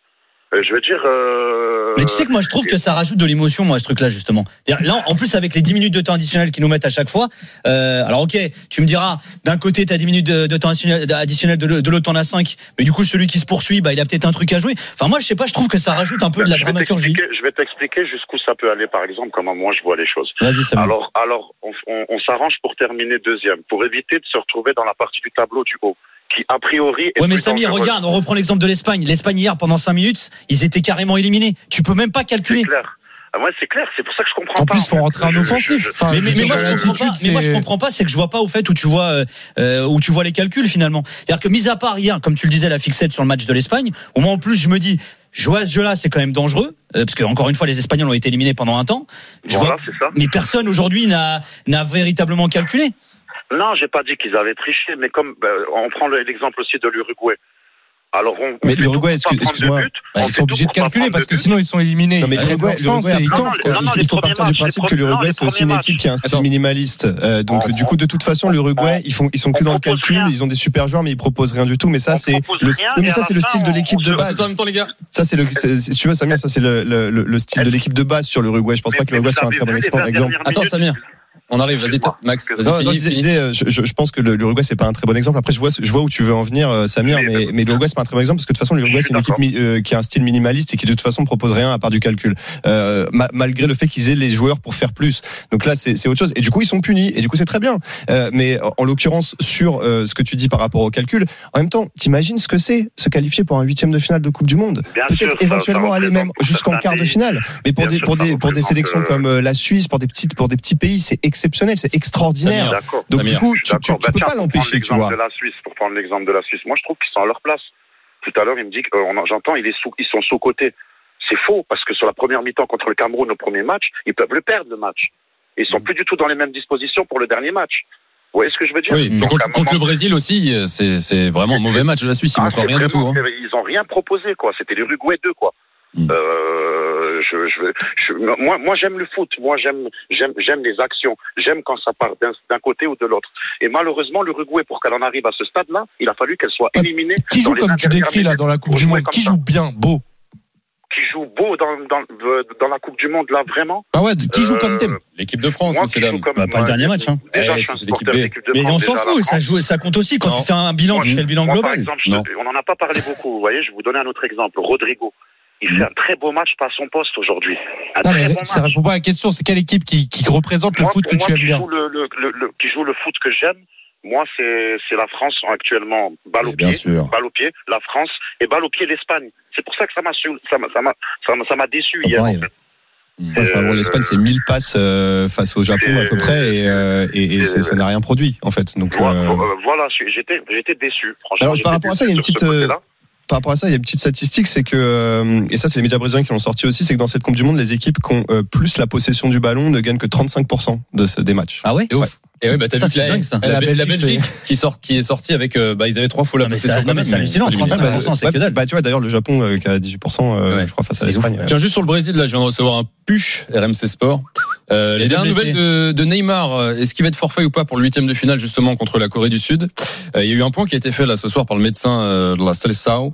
Euh, je veux dire. Euh... Mais tu sais que moi je trouve que ça rajoute de l'émotion, moi, ce truc-là, justement. C'est-à-dire, là, en plus, avec les dix minutes de temps additionnel qu'ils nous mettent à chaque fois, euh, alors ok, tu me diras, d'un côté, t'as dix minutes de, de temps additionnel, additionnel de, de l'autre, t'en as cinq, mais du coup, celui qui se poursuit, bah, il a peut-être un truc à jouer. Enfin, moi, je sais pas, je trouve que ça rajoute un peu de la je vais dramaturgie. Je vais t'expliquer jusqu'où ça peut aller, par exemple, comment moi je vois les choses. Vas-y, Samir. Alors, alors, on, on, on s'arrange pour terminer deuxième, pour éviter de se retrouver dans la partie du tableau du haut, qui a priori est Ouais, mais plus Samir, dangereuse. regarde, on reprend l'exemple de l'Espagne. L'Espagne, hier, pendant cinq minutes, ils étaient carrément éliminés. Tu peux même pas calculer. C'est clair. Ah, ouais, c'est clair, c'est pour ça que je comprends En pas. plus, faut rentrer en offensif. Enfin, mais, mais, mais, moi, je comprends pas, mais moi je c'est- comprends pas, c'est que je vois pas au fait où tu vois euh, euh, où tu vois les calculs finalement. C'est-à-dire que mis à part hier, comme tu le disais, la fixette sur le match de l'Espagne, au moins en plus je me dis jouer à ce jeu-là, c'est quand même dangereux euh, parce que encore une fois les Espagnols ont été éliminés pendant un temps. Je Voilà, vois- c'est ça. Mais personne aujourd'hui n'a n'a véritablement calculé. Non, j'ai pas dit qu'ils avaient triché, mais comme ben, on prend le- l'exemple aussi de l'Uruguay. Alors, on, on Mais fait l'Uruguay, tout pour pas excuse- prendre de excuse-moi. but, Bah, on ils fait sont obligés tout de pour pas calculer prendre parce de que but. sinon ils sont éliminés. Non mais Avec l'Uruguay, leur chance, l'Uruguay, et ils attends, tentent, euh, non, non, il les faut premiers partir du matchs, principe les que premiers- l'Uruguay non, c'est les aussi une premiers équipe qui a un style Attends. minimaliste. Euh, donc On- du coup de toute façon l'Uruguay ils font ils sont que on dans le propose calcul, rien. ils ont des super joueurs mais ils proposent rien du tout. Mais ça On c'est propose le rien, non, mais et ça à c'est la le fin, style de on- l'équipe on de se- base. Tous en même temps, les gars. Ça c'est le c'est- si tu veux Samir, ça c'est le, le, le, le style de l'équipe de base sur l'Uruguay. Je pense Mais- pas que mais l'Uruguay vous soit un avez très bon vu les export, vingt exemple. dernières Attends, minutes Samir. On arrive, vas-y, Excuse-moi. Max. Vas-y, Non, non, finis, je disais, je, finis. disais, je, je- je pense que le- l'Uruguay c'est pas un très bon exemple. Après je vois je vois où tu veux en venir, euh, Samir, Mais- mais, mais l'Uruguay c'est pas un très bon exemple parce que de toute façon l'Uruguay Je c'est suis une équipe mi- euh, qui a un style minimaliste et qui de toute façon propose rien à part du calcul, euh, ma- malgré le fait qu'ils aient les joueurs pour faire plus. Donc là c'est c'est autre chose et du coup ils sont punis et du coup c'est très bien. Euh, mais en, en l'occurrence sur euh, ce que tu dis par rapport au calcul, en même temps t'imagines ce que c'est se qualifier pour un huitième de finale de Coupe du Monde, Bien sûr, peut-être ça- éventuellement ça aller même représente jusqu'en certains quart de pays. finale. Mais pour Bien des sûr, pour ça des pour des représente, sélections euh, comme euh, la Suisse, pour des petites pour des petits pays, c'est exceptionnel, c'est extraordinaire. Samir. D'accord. Donc Samir. du coup, Je suis tu, tu, d'accord. tu Bah, peux tiens, pas pour l'empêcher, prendre tu l'exemple vois. de la Suisse, pour prendre l'exemple de la Suisse, moi je trouve qu'ils sont à leur place. Tout à l'heure, il me dit que euh, on- j'entends, il est sous, ils sont sous-cotés. C'est faux parce que sur la première mi-temps contre le Cameroun au premier match, ils peuvent le perdre le match. Ils sont plus du tout dans les mêmes dispositions pour le dernier match. Vous voyez ce que je veux dire? Oui, puis Donc, contre, à un contre le moment- Brésil aussi, euh, c'est c'est vraiment un mauvais match de la Suisse. Ils Ah, montrent c'est rien du tout. vraiment- hein. Ils ont rien proposé, quoi. C'était l'Uruguay deux, quoi. Mm. Euh, je, je, je- moi, moi, j'aime le foot. Moi, j'aime, j'aime, j'aime les actions. J'aime quand ça part d'un, d'un côté ou de l'autre. Et malheureusement, l'Uruguay, pour qu'elle en arrive à ce stade-là, il a fallu qu'elle soit éliminée. Qui dans joue les comme tu dernières décris là minutes dans la Coupe pour du jouer Monde? comme Qui ça. joue bien, beau? Qui joue beau dans, dans, dans la Coupe du Monde, là, vraiment. Ah ouais, qui joue comme Euh, t'aimes? L'équipe de France, Moi, messieurs qui joue dames. comme- Bah, pas le dernier match, hein. Déjà, Eh, je suis un c'est l'équipe supporter B. de l'équipe de Mais France, on s'en déjà, la fout, ça France. joue, ça compte aussi quand Non. tu fais un bilan, Moi, tu fais le bilan moi, global. Par exemple, je Non. te- on n'en a pas parlé beaucoup. Vous voyez, je vais vous donner un autre exemple. Rodrigo. Il fait un très beau match, pas à son poste aujourd'hui. Un Non, très mais bon ça match. répond pas à la question. C'est quelle équipe qui, qui représente le Moi, foot pour que moi, tu aimes qui bien? joue le, le, le, le- qui joue le foot que j'aime, moi, c'est, c'est la France actuellement. Balle au Bien pied, sûr. balle au pied, la France et balle au pied l'Espagne. C'est pour ça que ça m'a, su- ça m'a, ça m'a, ça m'a, ça m'a déçu hier. pareil, en fait. Ouais, enfin, bon, l'Espagne c'est mille passes euh, face au Japon à peu près et, euh, et, et c'est- ça n'a rien produit en fait. Donc Voilà, euh, euh, voilà, j'étais, j'étais déçu. Franchement, alors j'étais par rapport à ça, il y a une déçu sur petite ce euh, côté-là. par rapport à ça, il y a une petite statistique, c'est que euh, et ça c'est les médias brésiliens qui l'ont sorti aussi, c'est que dans cette Coupe du Monde, les équipes qui ont euh, plus la possession du ballon ne gagnent que trente-cinq pour cent de ce- des matchs. Ah ouais? Et ouf. Et oui, bah, t'as Putain, vu que c'est la, dingue, ça. la, La la Belgique, Belgique, qui sort, qui est sortie avec, euh, bah, ils avaient trois fois la Non, mais possession. ça- quand non, même, mais c'est hallucinant, pas du trente-cinq tout. pour cent, c'est ouais, que dalle. bah, tu vois d'ailleurs le Japon euh, qui a dix-huit pour cent euh, Ouais. je crois face à C'est l'Espagne. ouf, ouais. Tiens, juste sur le Brésil, là, je viens de recevoir un push R M C Sport. Euh, les Les deux dernières blessés. nouvelles de, de Neymar, euh, est-ce qu'il va être forfait ou pas pour le huitième de finale justement contre la Corée du Sud? Euh, Il y a eu un point qui a été fait là ce soir par le médecin euh, de la Seleção.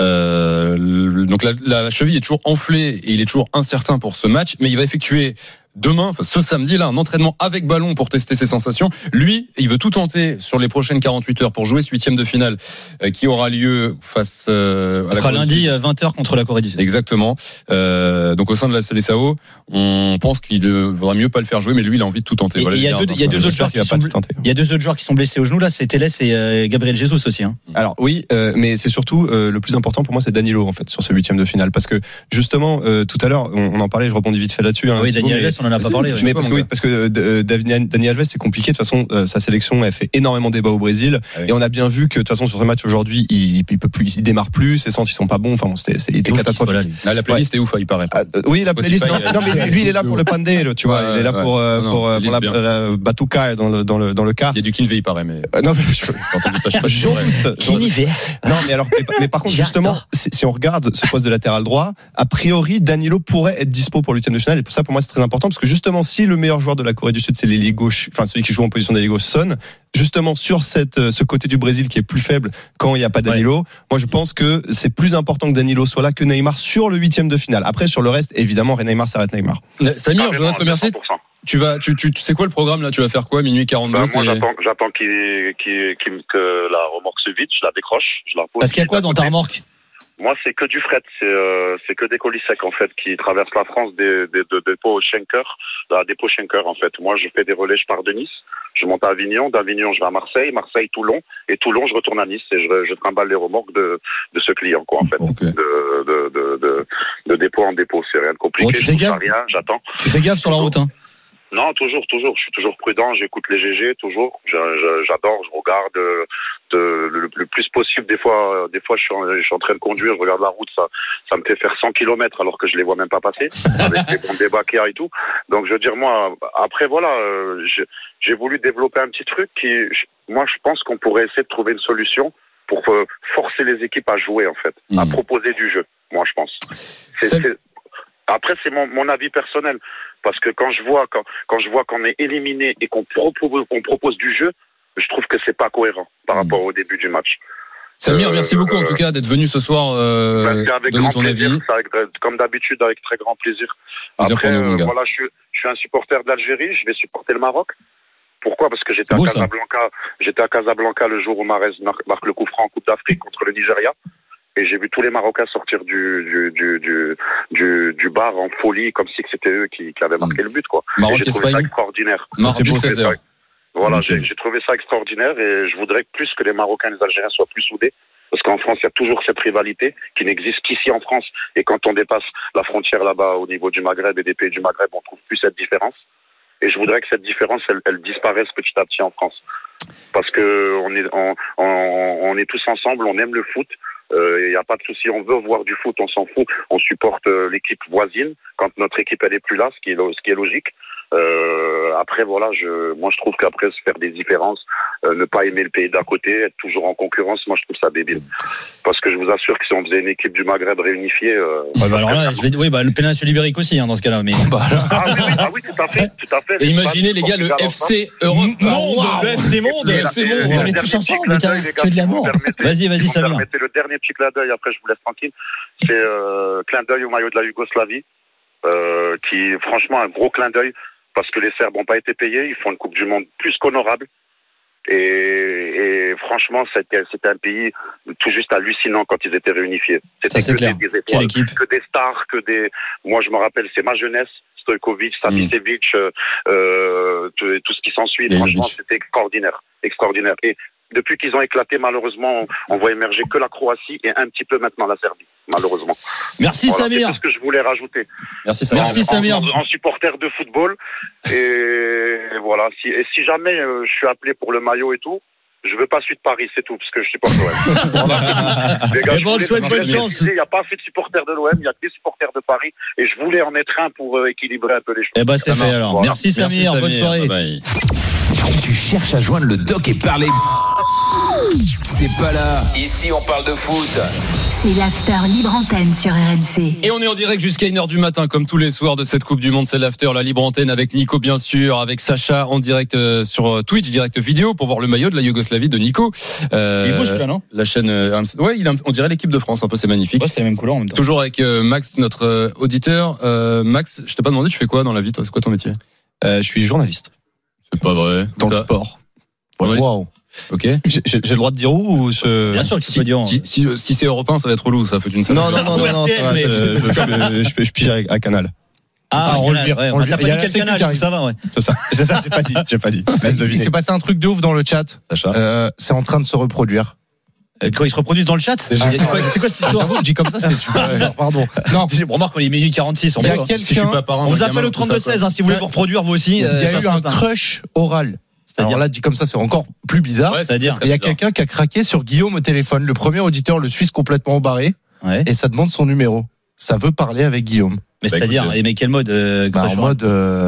Euh, le- donc la, la cheville est toujours enflée et il est toujours incertain pour ce match, mais il va effectuer demain, enfin, ce samedi là, un entraînement avec ballon pour tester ses sensations. Lui, il veut tout tenter sur les prochaines quarante-huit heures pour jouer ce huitième de finale euh, qui aura lieu face euh, à Ce la sera Corée du Sud. lundi vingt heures contre la Corée du Sud. Exactement. Euh, donc au sein de la Seleção, on pense qu'il euh, vaudra mieux pas le faire jouer, mais lui, il a envie de tout tenter. Et Voilà, il y a je deux, garde il y a un deux peu. autres joueurs qu'il va qui pas sont, tout tenter. il y a deux autres joueurs qui sont blessés au genou là, c'est Telles et euh, Gabriel Jesus aussi. Hein. Alors oui, euh, mais c'est surtout euh, le plus important pour moi, c'est Danilo en fait sur ce huitième de finale, parce que justement euh, tout à l'heure on, on en parlait, je rebondis vite fait là-dessus. Hein, Oui, Thibaut, Dani mais- Alves, on en a pas parlé. ouais. Mais parce que, oui, parce que euh, Dani Dani Alves c'est compliqué. De toute façon, euh, sa sélection elle fait énormément débat au Brésil, Ah oui. et on a bien vu que de toute façon sur ce match aujourd'hui, il, il peut plus, il démarre plus, ses centres ils sont pas bons. Enfin, bon, c'était, c'était C'est ouf qu'il soit là, catastrophique. lui. Ah, la playlist est ouf, il paraît. Ah, euh, oui, la playlist. Spotify, Non, non, mais lui, il est là pour le pandero, tu vois. Ouais, il est là ouais, pour, euh, ouais. pour, euh, Non, pour la il liste euh, batuca dans le dans le dans le car. Il y a du Kinvey, il paraît, mais. Euh, non, mais je, J'ai entendu ça, je sais pas si c'est j'en vrai. doute, j'en doute. Non, mais alors, mais, mais par contre, justement, si, si on regarde ce poste de latéral droit, a priori, Danilo pourrait être dispo pour le huitième de finale. Et pour ça, pour moi, c'est très important. intéressant parce que justement, si le meilleur joueur de la Corée du Sud, c'est l'ailier gauche, enfin celui qui joue en position d'ailier gauche, Son, justement sur cette, ce côté du Brésil qui est plus faible quand il n'y a pas Danilo, ouais. moi je pense que c'est plus important que Danilo soit là que Neymar sur le huitième de finale. Après, sur le reste, évidemment, Neymar, ça reste Neymar. Samir, je voudrais te remercier. Tu vas, tu, tu, tu sais quoi le programme là? Tu vas faire quoi? Minuit quarante-deux. Bah, moi, j'attends, j'attends qu'il, qu'il, qu'il, que la remorque se vide, je la décroche, je la pose. Parce qu'il y a quoi dans ta remorque? Moi, c'est que du fret, c'est, euh, c'est que des colis secs en fait qui traversent la France, des, des, des dépôts Schenker, la dépôt Schenker en fait. Moi, je fais des relais, je pars de Nice, je monte à Avignon, d'Avignon je vais à Marseille, Marseille Toulon, et Toulon je retourne à Nice et je, je trimballe les remorques de, de ce client quoi en fait, okay. de, de, de, de, de dépôt en dépôt. C'est rien de compliqué. Oh, tu je fais gaffe. Rien, j'attends. Tu fais gaffe sur la route, hein. Non, toujours, toujours. Je suis toujours prudent. J'écoute les G G, toujours. Je, je, j'adore. Je regarde de, de, le, le plus possible. Des fois, des fois, je suis, en, je suis en train de conduire. Je regarde la route. Ça, ça me fait faire cent kilomètres alors que je les vois même pas passer avec les bons débats qu'il y a et tout. Donc, je veux dire, moi, après, voilà, euh, j'ai, j'ai voulu développer un petit truc qui, moi, je pense qu'on pourrait essayer de trouver une solution pour euh, forcer les équipes à jouer, en fait, mmh. à proposer du jeu. Moi, je pense. C'est, c'est... Après, c'est mon, mon avis personnel. Parce que quand je vois, quand, quand je vois qu'on est éliminé et qu'on propose, qu'on propose du jeu, je trouve que c'est pas cohérent par mmh. rapport au début du match. Samir, euh, merci beaucoup euh, en tout cas d'être venu ce soir euh, avec donner grand ton plaisir, avis. Avec, comme d'habitude, avec très grand plaisir. Après, nous, euh, voilà, je suis, je suis un supporter d'Algérie, je vais supporter le Maroc. Pourquoi? Parce que j'étais à Casablanca, j'étais à Casablanca le jour où Mahrez marque le coup franc en Coupe d'Afrique contre le Nigeria. Et j'ai vu tous les Marocains sortir du du du du du, du bar en folie, comme si c'était eux qui, qui avaient marqué le but, quoi. Maroc, et j'ai trouvé ça extraordinaire. Maroc, c'est ça. Voilà, j'ai, j'ai trouvé ça extraordinaire et je voudrais plus que les Marocains et les Algériens soient plus soudés. Parce qu'en France, il y a toujours cette rivalité qui n'existe qu'ici en France. Et quand on dépasse la frontière là-bas au niveau du Maghreb et des pays du Maghreb, on trouve plus cette différence. Et je voudrais que cette différence, elle, elle disparaisse petit à petit en France. Parce que on est, on, on, on est tous ensemble, on aime le foot. Il euh, n'y a pas de souci, on veut voir du foot, on s'en fout. On supporte euh, l'équipe voisine quand notre équipe elle est plus là, ce qui est, ce qui est logique. Euh, après voilà, je, moi je trouve qu'après se faire des différences, euh, ne pas aimer le pays d'à côté, être toujours en concurrence, moi je trouve ça débile. Parce que je vous assure que si on faisait une équipe du Maghreb réunifiée, euh, ouais, bah alors là, je vais, oui, bah le péninsule ibérique aussi hein, dans ce cas-là, mais bah, ah, oui, oui, ah oui, tout à fait, tout à fait. Et imaginez les gars le F C Europe, Monde, wow, le F C Monde, le F C Monde, on est tous ensemble, tu es de l'amour. Vas-y, vas-y, Samir. Permettez le dernier petit clin d'œil, après je vous laisse tranquille. C'est euh, clin d'œil au maillot de la Yougoslavie, euh, qui franchement un gros clin d'œil. Parce que les Serbes n'ont pas été payés, ils font une Coupe du Monde plus qu'honorable. Et, et franchement, c'était, c'était un pays tout juste hallucinant quand ils étaient réunifiés. C'était ça, que clair. des, des étoiles, que des stars, que des. Moi, je me rappelle, c'est ma jeunesse. Stojkovic, Savicevic, mmh. euh, euh, tout, tout ce qui s'ensuit. Et franchement, Vic. C'était extraordinaire, extraordinaire. Et depuis qu'ils ont éclaté, malheureusement, on, on voit émerger que la Croatie et un petit peu maintenant la Serbie, malheureusement. Merci voilà, Samir. C'est ce que je voulais rajouter. Merci Samir. Merci, en, Samir. En, en, en supporter de football. Et voilà. Si, et si jamais euh, je suis appelé pour le maillot et tout, je veux pas suite Paris, c'est tout, parce que je supporte l'O M. Voilà. Les gars, et bon, je souhaite bonne chance. Il n'y a pas assez de supporters de l'O M, il y a que des supporters de Paris, et je voulais en être un pour euh, équilibrer un peu les choses. Eh ben, c'est fait alors. Voilà. Merci, Samir, Merci Samir, bonne soirée. Bye bye. Tu cherches à joindre le doc et parler. C'est pas là. Ici, on parle de foot. C'est l'after libre antenne sur R M C. Et on est en direct jusqu'à une heure du matin, comme tous les soirs de cette Coupe du Monde. C'est l'after, la libre antenne avec Nico, bien sûr, avec Sacha en direct euh, sur Twitch, direct vidéo pour voir le maillot de la Yougoslavie de Nico. Euh, il bouge là, non? La chaîne. Euh, ouais, il a, on dirait l'équipe de France, un peu, c'est magnifique. Ouais, c'est la même couleur en même temps. Toujours avec euh, Max, notre euh, auditeur. Euh, Max, je t'ai pas demandé, tu fais quoi dans la vie, toi? C'est quoi ton métier? euh, Je suis journaliste. C'est pas vrai. Dans ça. Le sport. Voilà. Wow. Ok. J'ai, j'ai le droit de dire où ou ce... Bien sûr que si, tu peux dire. Si, si, si c'est européen, ça va être relou, ça fait une semaine. Non, non, non, non, non, ça va, je, je, je, je, je pige à Canal. Ah, ah on le vire. Ouais, on t'a pas dit quel canal, donc ça va, ouais. C'est ça, c'est ça, j'ai pas dit, j'ai pas dit. Il s'est passé un truc de ouf dans le chat. Sacha. Euh, c'est en train de se reproduire. Quand ils se reproduisent dans le chat, c'est, ah, quoi, c'est quoi cette histoire? Je dis comme ça, c'est super. Pardon. Non, remarque, on est minuit quarante-six. On, si je suis pas parrain, on vous appelle au trente-deux seize, hein, si vous voulez vous reproduire vous aussi. Il y a eu un crush oral. C'est-à-dire là, dit comme ça, c'est encore plus bizarre. Ouais, c'est-à-dire, il y a quelqu'un qui a craqué sur Guillaume au téléphone. Le premier auditeur le suisse complètement barré. Ouais. Et ça demande son numéro. Ça veut parler avec Guillaume. Mais bah, c'est-à-dire, écoute, mais quel mode euh, bah, en mode, euh,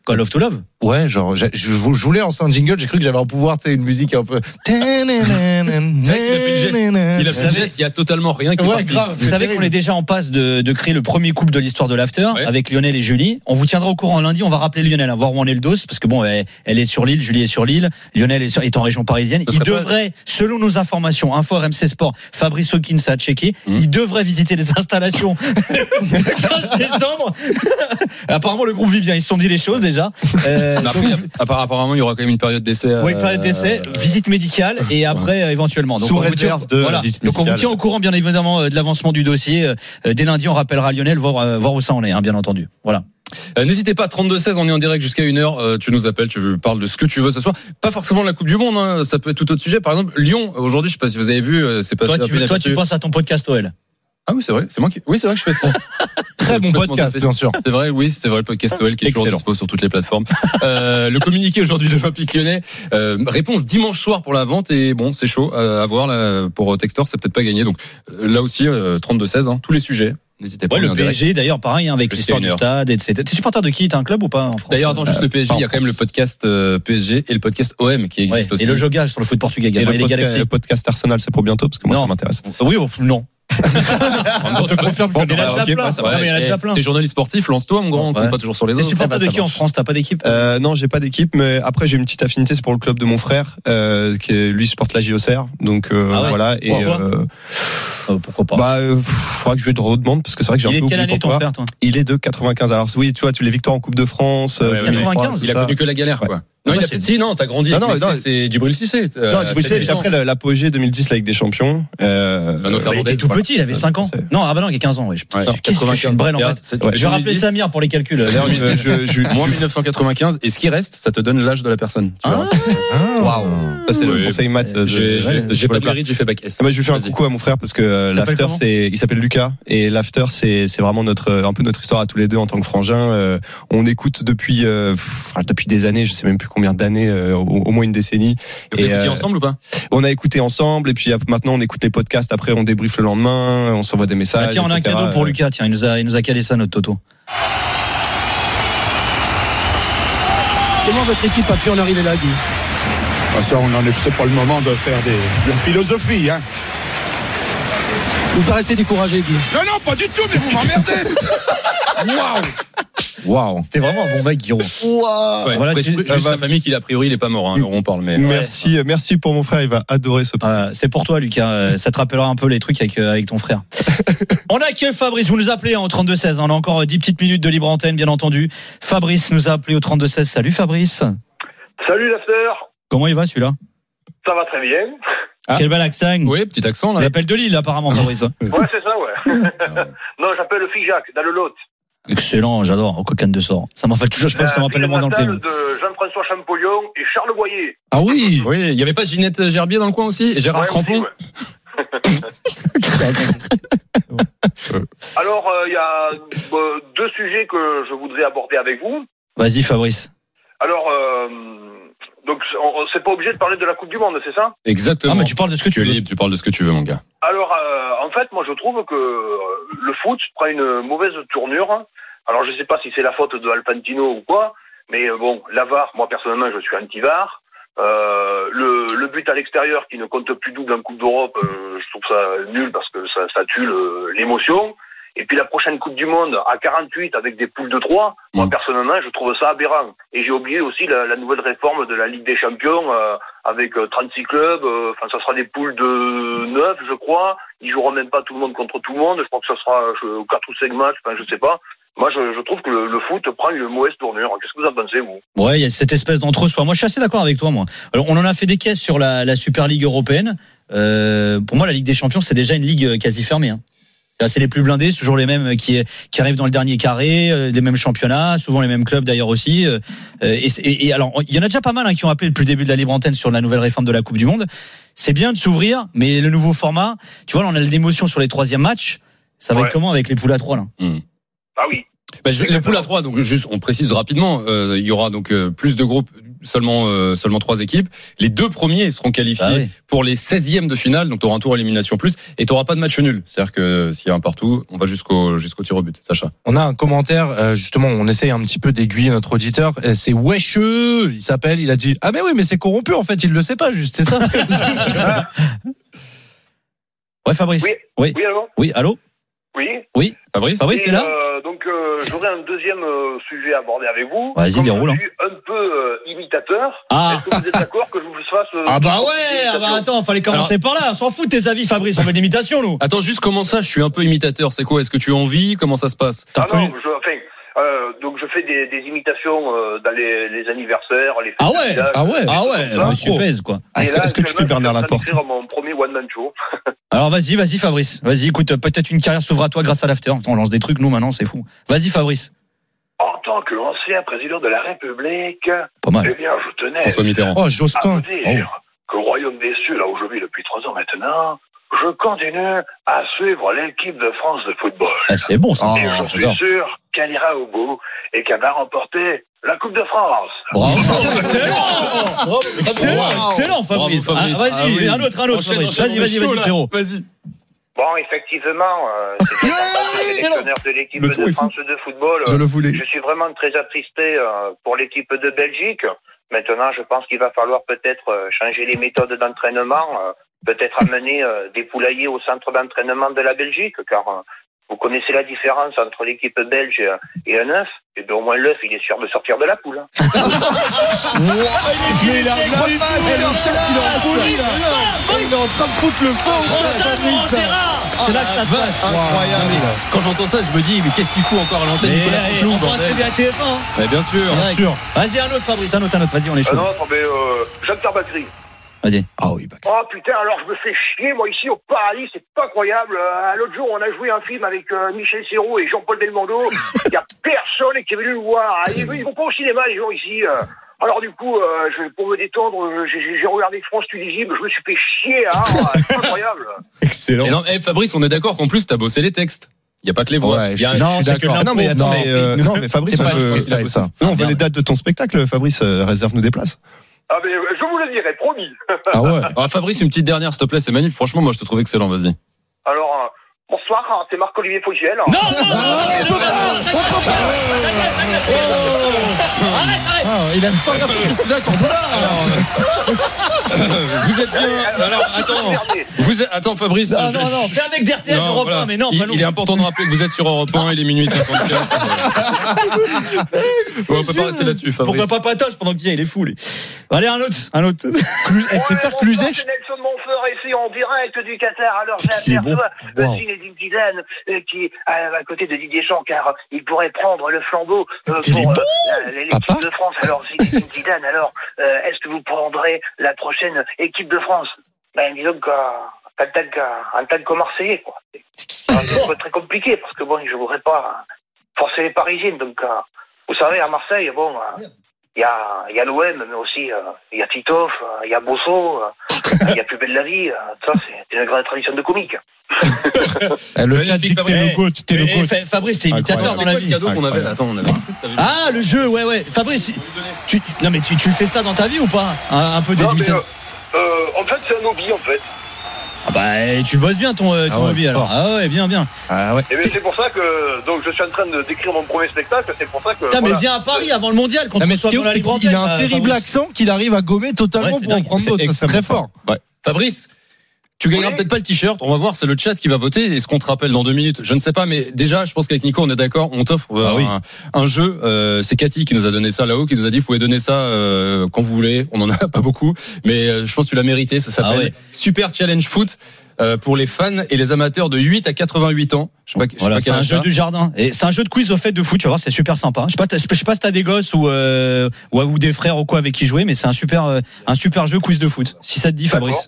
Call of to Love. Ouais, genre, je, je voulais lancer un jingle, j'ai cru que j'avais un pouvoir, tu sais, une musique un peu. C'est vrai qu'il a fait le geste. Il a fait le geste, il y a totalement rien qui est Ouais, parti. grave. Vous savez qu'on est déjà en passe de, de créer le premier couple de l'histoire de l'After Ouais. avec Lionel et Julie. On vous tiendra au courant lundi. On va rappeler Lionel, hein, voir où en est le dos, parce que bon, elle, elle est sur l'île, Julie est sur l'île, Lionel est, sur, est en région parisienne. Ce Il serait pas- devrait, selon nos informations, Info R M C Sport, Fabrice Hawkins a checké, Mmh. il devrait visiter les installations le quinze décembre. Apparemment, le groupe vit bien. Ils se sont dit les choses déjà. Euh, Mais après, donc, il y a- apparemment, il y aura quand même une période d'essai. oui, période d'essai, euh, visite médicale et après euh, éventuellement. Donc, Sous on vous réserve tient- de voilà. visite Donc on vous médicale. tient au courant bien évidemment euh, de l'avancement du dossier. Euh, Dès lundi, on rappellera Lionel voir euh, voir où ça en est, hein, bien entendu. Voilà. Euh, N'hésitez pas, trente-deux seize, on est en direct jusqu'à une heure. Euh, tu nous appelles, tu parles de ce que tu veux ce soir. Pas forcément de la Coupe du Monde, hein, ça peut être tout autre sujet. Par exemple, Lyon, aujourd'hui, je sais pas si vous avez vu, euh, c'est passé Toi, un tu, peu toi, tu inaperçu. penses à ton podcast O L. Ah oui, c'est vrai, c'est moi qui. Oui, c'est vrai que je fais ça. Très bon podcast, bien sûr. C'est vrai, oui, c'est vrai, le podcast O L qui est toujours Excellent. dispo sur toutes les plateformes. Euh, le communiqué aujourd'hui de l'Olympique Lyonnais, euh, réponse dimanche soir pour la vente et bon, c'est chaud euh, à voir là, pour Textor, c'est peut-être pas gagné. Donc euh, là aussi, euh, trente-deux seize, hein, tous les sujets. N'hésitez pas. Ouais, on est le en P S direct. G d'ailleurs, pareil, hein, avec Jusqu'à l'histoire une du heure. stade, et cetera. T'es supporter de qui? T'as un club ou pas en France? D'ailleurs, attends, juste le P S G, pas en il y a quand même le podcast euh, P S G et le podcast O M qui Ouais, existe aussi. et le jogage sur le foot portugais Et également. le, Et les podcast, Galaxies. le podcast Arsenal, c'est pour bientôt parce que moi Non. ça m'intéresse. Oui, oh, non. On te confirme qu'il y en a déjà plein. Ouais, mais il y en a déjà plein. T'es journaliste sportif, lance-toi, mon grand, on Ouais. compte pas toujours sur les T'es autres. supporter Ah bah, de ça qui en marche. France? T'as pas d'équipe? Euh, non, j'ai pas d'équipe, mais après j'ai une petite affinité, c'est pour le club de mon frère, euh, qui est, lui supporte la J O C R, donc euh, Ah ouais. voilà. Et Pourquoi euh, Euh, Pourquoi pas? bah, euh, faudra que je lui redemande parce que c'est vrai que j'ai Il un est peu de quelle oublié année ton pourquoi. frère, toi? Il est de quatre-vingt-quinze. Alors oui, tu vois, tu les victoires en Coupe de France. euh, Ouais, ouais, quatre-vingt-quinze, Il a ça. connu que la galère, quoi. Non, Ah il bah, a peut-être si, non, t'as grandi. Non, avec non, Mexé, non. c'est Djibril Cissé. euh, Non, tu c'est sais, évident. après la- l'apogée deux mille dix, la Ligue des Champions. Euh, Mano Bah, il était Fernandez, tout voilà. petit, il avait cinq ans. C'est- Non, ah bah non, il a quinze ans, oui. Je- Ouais, Qu'est-ce que je suis une brêle en Regarde, fait. c'est- Ouais. Je vais rappeler deux mille dix. Samir pour les calculs. D'ailleurs, je, je, je, Moins je- mille neuf cent quatre-vingt-quinze. Et ce qui reste, ça te donne l'âge de la personne. Tu verras. Waouh. Ça c'est le Oui. conseil maths. de- J'ai j'ai- ouais, j'ai pour pas le de plat. mérite, j'ai fait bac S. Ah, moi, je lui fais un Vas-y. coucou à mon frère parce que euh, T'appelles l'after comment c'est, il s'appelle Lucas et l'after c'est c'est vraiment notre un peu notre histoire à tous les deux en tant que frangins. Euh, on écoute depuis euh, pff, depuis des années, je sais même plus combien d'années, euh, au, au moins une décennie. Vous avez Et, écouté euh, ensemble ou pas? On a écouté ensemble et puis euh, maintenant on écoute les podcasts. Après on débriefe le lendemain, on s'envoie des messages. Ah, tiens, on a un et cetera. cadeau pour Lucas. Tiens, il nous a, il nous a calé ça, notre Toto. Comment votre équipe a pu en arriver là, Guy? Ah, ça, on en est, c'est pas le moment de faire des, de la philosophie, hein. Vous paraissez découragé, Guy. Non, non, pas du tout, mais vous m'emmerdez. Waouh! Waouh. C'était vraiment un bon mec, Guillaume. Ouais, Voilà, je précise tu- juste euh, bah- sa famille qu'il a priori il est pas mort, hein, alors on parle mais. Merci, euh, merci pour mon frère, il va adorer ce. Euh, c'est pour toi, Lucas. Euh, Ça te rappellera un peu les trucs avec, euh, avec ton frère. On accueille Fabrice. Vous nous appelez hein, au trente-deux seize. On a encore euh, dix petites minutes de libre antenne, bien entendu. Fabrice nous a appelé au trente-deux seize. Salut, Fabrice. Salut l'after, Comment il va, celui-là? ça va très bien. Ah. Quel bel accent. Oui, petit accent Il là. appelle de Lille, apparemment, Fabrice. Ouais, c'est ça, ouais. non, j'appelle le Figeac, dans le Lot. Excellent, j'adore. Au coquin de sort. Ça m'en fait toujours, je pense que ça m'appelle le moins dans le film. film. De Jean-François Champollion et Charles Boyer. Ah oui, oui. Il y avait pas Ginette Gerbier dans le coin aussi, et Gérard Ouais, Crampon. aussi, ouais. Alors, il y a euh, deux sujets que je voudrais aborder avec vous. Vas-y, Fabrice. Alors, euh, donc, on, on c'est pas obligé de parler de la Coupe du Monde, c'est ça? Exactement. Ah, mais tu parles de ce que tu Tu es veux. libre, tu parles de ce que tu veux, mon gars. Alors, euh, en fait, moi, je trouve que euh, le foot prend une mauvaise tournure. Alors, je sais pas si c'est la faute de Alpantino ou quoi, mais euh, bon, la V A R, moi, personnellement, je suis anti-V A R. Euh, le, le but à l'extérieur qui ne compte plus double en Coupe d'Europe, euh, je trouve ça nul parce que ça, ça tue le, l'émotion. Et puis la prochaine Coupe du Monde à quarante-huit avec des poules de trois, moi, personnellement, je trouve ça aberrant. Et j'ai oublié aussi la, la nouvelle réforme de la Ligue des Champions euh, avec euh, trente-six clubs. Enfin, euh, ça sera des poules de neuf, je crois. Ils joueront même pas tout le monde contre tout le monde. Je crois que ça sera euh, quatre ou cinq matchs. Enfin, je sais pas. Moi, je, je trouve que le, le foot prend une mauvaise tournure. Qu'est-ce que vous en pensez, vous? Ouais, il y a cette espèce d'entre-soi. Moi, je suis assez d'accord avec toi, moi. Alors, on en a fait des caisses sur la, la Super Ligue européenne. Euh, pour moi, la Ligue des Champions, c'est déjà une ligue quasi fermée. Hein. C'est les plus blindés, c'est toujours les mêmes qui, qui arrivent dans le dernier carré, euh, les mêmes championnats, souvent les mêmes clubs d'ailleurs aussi. Euh, et, et, et alors, il y en a déjà pas mal hein, qui ont appelé depuis le début de la libre antenne sur la nouvelle réforme de la Coupe du Monde. C'est bien de s'ouvrir, mais le nouveau format, tu vois, là, on a l'émotion sur les troisièmes matchs. Ça va Ouais. être comment avec les poules à trois là? Mmh. Ah oui. Bah, je, les poules à trois, donc juste, on précise rapidement, euh, il y aura donc euh, plus de groupes, seulement euh, seulement trois équipes. Les deux premiers seront qualifiés Ah oui. pour les seizièmes de finale, donc tu auras un tour élimination plus et tu n'auras pas de match nul. C'est-à-dire que s'il y a un partout, on va jusqu'au jusqu'au tir au but. Sacha. On a un commentaire, euh, justement, on essaye un petit peu d'aiguiller notre auditeur. Euh, C'est Wesheux, il s'appelle, il a dit ah mais oui mais c'est corrompu en fait, il le sait pas juste, c'est ça. Ouais, Fabrice. Oui. Oui. Oui, allô Oui, allô. Oui. Oui. Fabrice. Fabrice, Et, t'es là euh, Donc, euh, j'aurais un deuxième euh, sujet à aborder avec vous. Vas-y, Comme déroule, Je hein. suis un peu euh, imitateur. Ah. Est-ce que vous êtes d'accord que je vous fasse euh, Ah bah une ouais. Ah bah imitation attends, fallait commencer par là. On s'en fout de tes avis, Fabrice. On veut de l'imitation, nous. Attends, juste comment ça, je suis un peu imitateur. C'est quoi? Est-ce que tu en vis? Comment ça se passe? Ah non, je, enfin, euh, donc je fais des, des imitations euh, dans les, les anniversaires, les fêtes Ah de ouais. village, Ah ouais. des Ah choses ouais. comme ça. Monsieur Pèse, quoi. Et Est-ce là, que, est-ce que tu fais actuellement, Bernard je suis en train Laporte? d'écrire mon premier one man show. Alors vas-y, vas-y, Fabrice. Vas-y, écoute, peut-être une carrière s'ouvre à toi grâce à l'after. Attends, on lance des trucs, nous, maintenant, c'est fou. Vas-y, Fabrice. En tant que ancien président de la République, Pas mal. eh bien, je tenais François Mitterrand. Oh à Jospin. vous dire qu'au Royaume des Cieux, là où je vis depuis trois ans maintenant, je continue à suivre l'équipe de France de football. Ah, c'est bon, ça. Et je suis sûr qu'elle ira au bout et qu'elle va remporter la Coupe de France. Bravo. Excellent. Excellent, excellent, Fabrice. Bravo, Fabrice. Ah, vas-y, Ah oui. un autre, un autre, Enchaîne, Fabrice. enchaîne, Vas-y, vas-y, on est chaud, vas-y, là. frérot. Vas-y. Bon, effectivement, euh, c'est bien sympa de sélectionneur de l'équipe Le ton de est fou. France de football. Je le voulais. Je suis vraiment très attristé euh, pour l'équipe de Belgique. Maintenant, je pense qu'il va falloir peut-être euh, changer les méthodes d'entraînement, euh, peut-être amener euh, des poulaillers au centre d'entraînement de la Belgique, car euh, vous connaissez la différence entre l'équipe belge et un œuf. Et bien au moins l'œuf, il est sûr de sortir de la poule. hein. Mais il a rien dit, c'est le chat qui est en folie, là. Il est en train de foutre le feu au chat, Fabrice. C'est là que ça se passe. Incroyable. Quand j'entends ça, je me dis, mais qu'est-ce qu'il fout encore à l'antenne Mais, Nicolas eh, Canteloup, on pense bordel. que à T F un. Ouais, bien sûr. Bien sûr. Vas-y, un autre, Fabrice, un autre, un autre. Vas-y, on est Un chaud. autre, mais euh, Jacques Bakri. Vas-y. Ah oui, bah. Oh putain, alors je me fais chier, moi ici au paradis, c'est pas croyable. Euh, L'autre jour, on a joué un film avec euh, Michel Serrault et Jean-Paul Belmondo. Il y a personne qui est venu le voir. Ils, ils vont pas au cinéma, les gens ici. euh. Alors du coup, euh, je, pour me détendre, euh, j'ai j'ai regardé France Télévision, je me suis fait chier. Hein, c'est incroyable. Excellent. Et non, eh, Fabrice, on est d'accord qu'en plus, t'as bossé les textes. Il n'y a pas que les voix. Ouais, Il y a je- un- je suis c'est que d'accord. l'impro. Ah non, mais attends, Non, mais, euh, non, mais Fabrice, c'est on pas veut, le freestyle, ça. non, on Ah, veut les merde. dates de ton spectacle, Fabrice, euh, réserve-nous des places. Ah mais euh, je vous le dirai, promis. Ah ouais. Ah, Fabrice, une petite dernière, s'il te plaît, c'est magnifique. Franchement, moi, je te trouve excellent. Vas-y. Alors, euh, bonsoir, hein, c'est Marc-Olivier Fogiel. Non, non, non, non, Ah, il a pas la Christina Cordula. Vous êtes bien. Alors, attends. Vous êtes... Attends, Fabrice. Non, je- non, non, je- fais avec D R T L Non, Europe voilà. un, mais non, il, pas nous. il est important de rappeler que vous êtes sur Europe un, il est minuit cinquante-quatre. Bon, on peut pas rester là-dessus, Fabrice. Pourquoi pas patoche pendant qu'il y a, il est fou, lui. Allez, un autre, un autre. Elle sait faire cluser. C'est Nelson Montfort ici en direct du Qatar. Alors Qu'est-ce qu'il est bon. j'aperçois Wow. Zinedine Zidane euh, qui est à, à côté de Didier Deschamps car il pourrait prendre le flambeau euh, Il est pour bon, euh, la- l'équipe de France. Alors Zinedine Zidane, alors euh, est-ce que vous prendrez la prochaine équipe de France? Ben disons qu'en en tant que- en tant que Marseillais, quoi. C'est pas très compliqué parce que bon, je voudrais pas forcer les Parisiens. Donc euh, vous savez, à Marseille, bon. euh, Il y a, il y a l'O M, mais aussi euh, il y a Titoff, euh, il y a Bosso, euh, il y a Plus belle la vie. Euh, ça, c'est une grande tradition de comique. Le chat dit que t'es le goat, t'es le Eh, goat. Fa- Fabrice, t'es imitateur dans la vie. cadeau qu'on avait. Attends, on avait un truc. t'avais vu Ah, le jeu, ouais, ouais. Fabrice, tu, non mais tu, tu fais ça dans ta vie ou pas? Un, un peu des Non, mais, imitateurs. euh, euh, en fait, c'est un hobby, en fait. Ah bah, tu bosses bien ton, euh, ton Ah ouais, hobby c'est alors. fort. Ah ouais, bien, bien. Ah ouais. Et bien, c'est pour ça que donc je suis en train de d'écrire mon premier spectacle. C'est pour ça que. Putain, mais voilà. viens à Paris avant le mondial. Qu'on Non, te mais ce reçoive qui est dans ouf, la c'est libre qu'il a antenne, un euh, terrible Fabrice. accent qu'il arrive à gommer totalement Ouais, c'est pour en dingue. prendre C'est d'autres. C'est extrêmement très fort. Ouais. Fabrice, tu gagneras Oui. peut-être pas le t-shirt. On va voir, c'est le chat qui va voter. Est-ce qu'on te rappelle dans deux minutes? Je ne sais pas, mais déjà, je pense qu'avec Nico, on est d'accord. On t'offre euh, Ah oui. un, un jeu. Euh, c'est Cathy qui nous a donné ça là-haut, qui nous a dit, vous pouvez donner ça euh, quand vous voulez. On en a pas beaucoup, mais euh, je pense que tu l'as mérité. Ça s'appelle Ah ouais. Super Challenge Foot. Euh, pour les fans et les amateurs de huit à quatre-vingt-huit ans. Je sais pas, je sais Voilà, pas c'est quel un âge jeu t'as. du jardin. Et c'est un jeu de quiz au fait de foot, tu vas voir, c'est super sympa. Je sais pas, t'as- je sais pas si t'as des gosses ou, euh, ou, ou des frères ou quoi avec qui jouer, mais c'est un super, euh, un super jeu quiz de foot. Si ça te dit, Fabrice.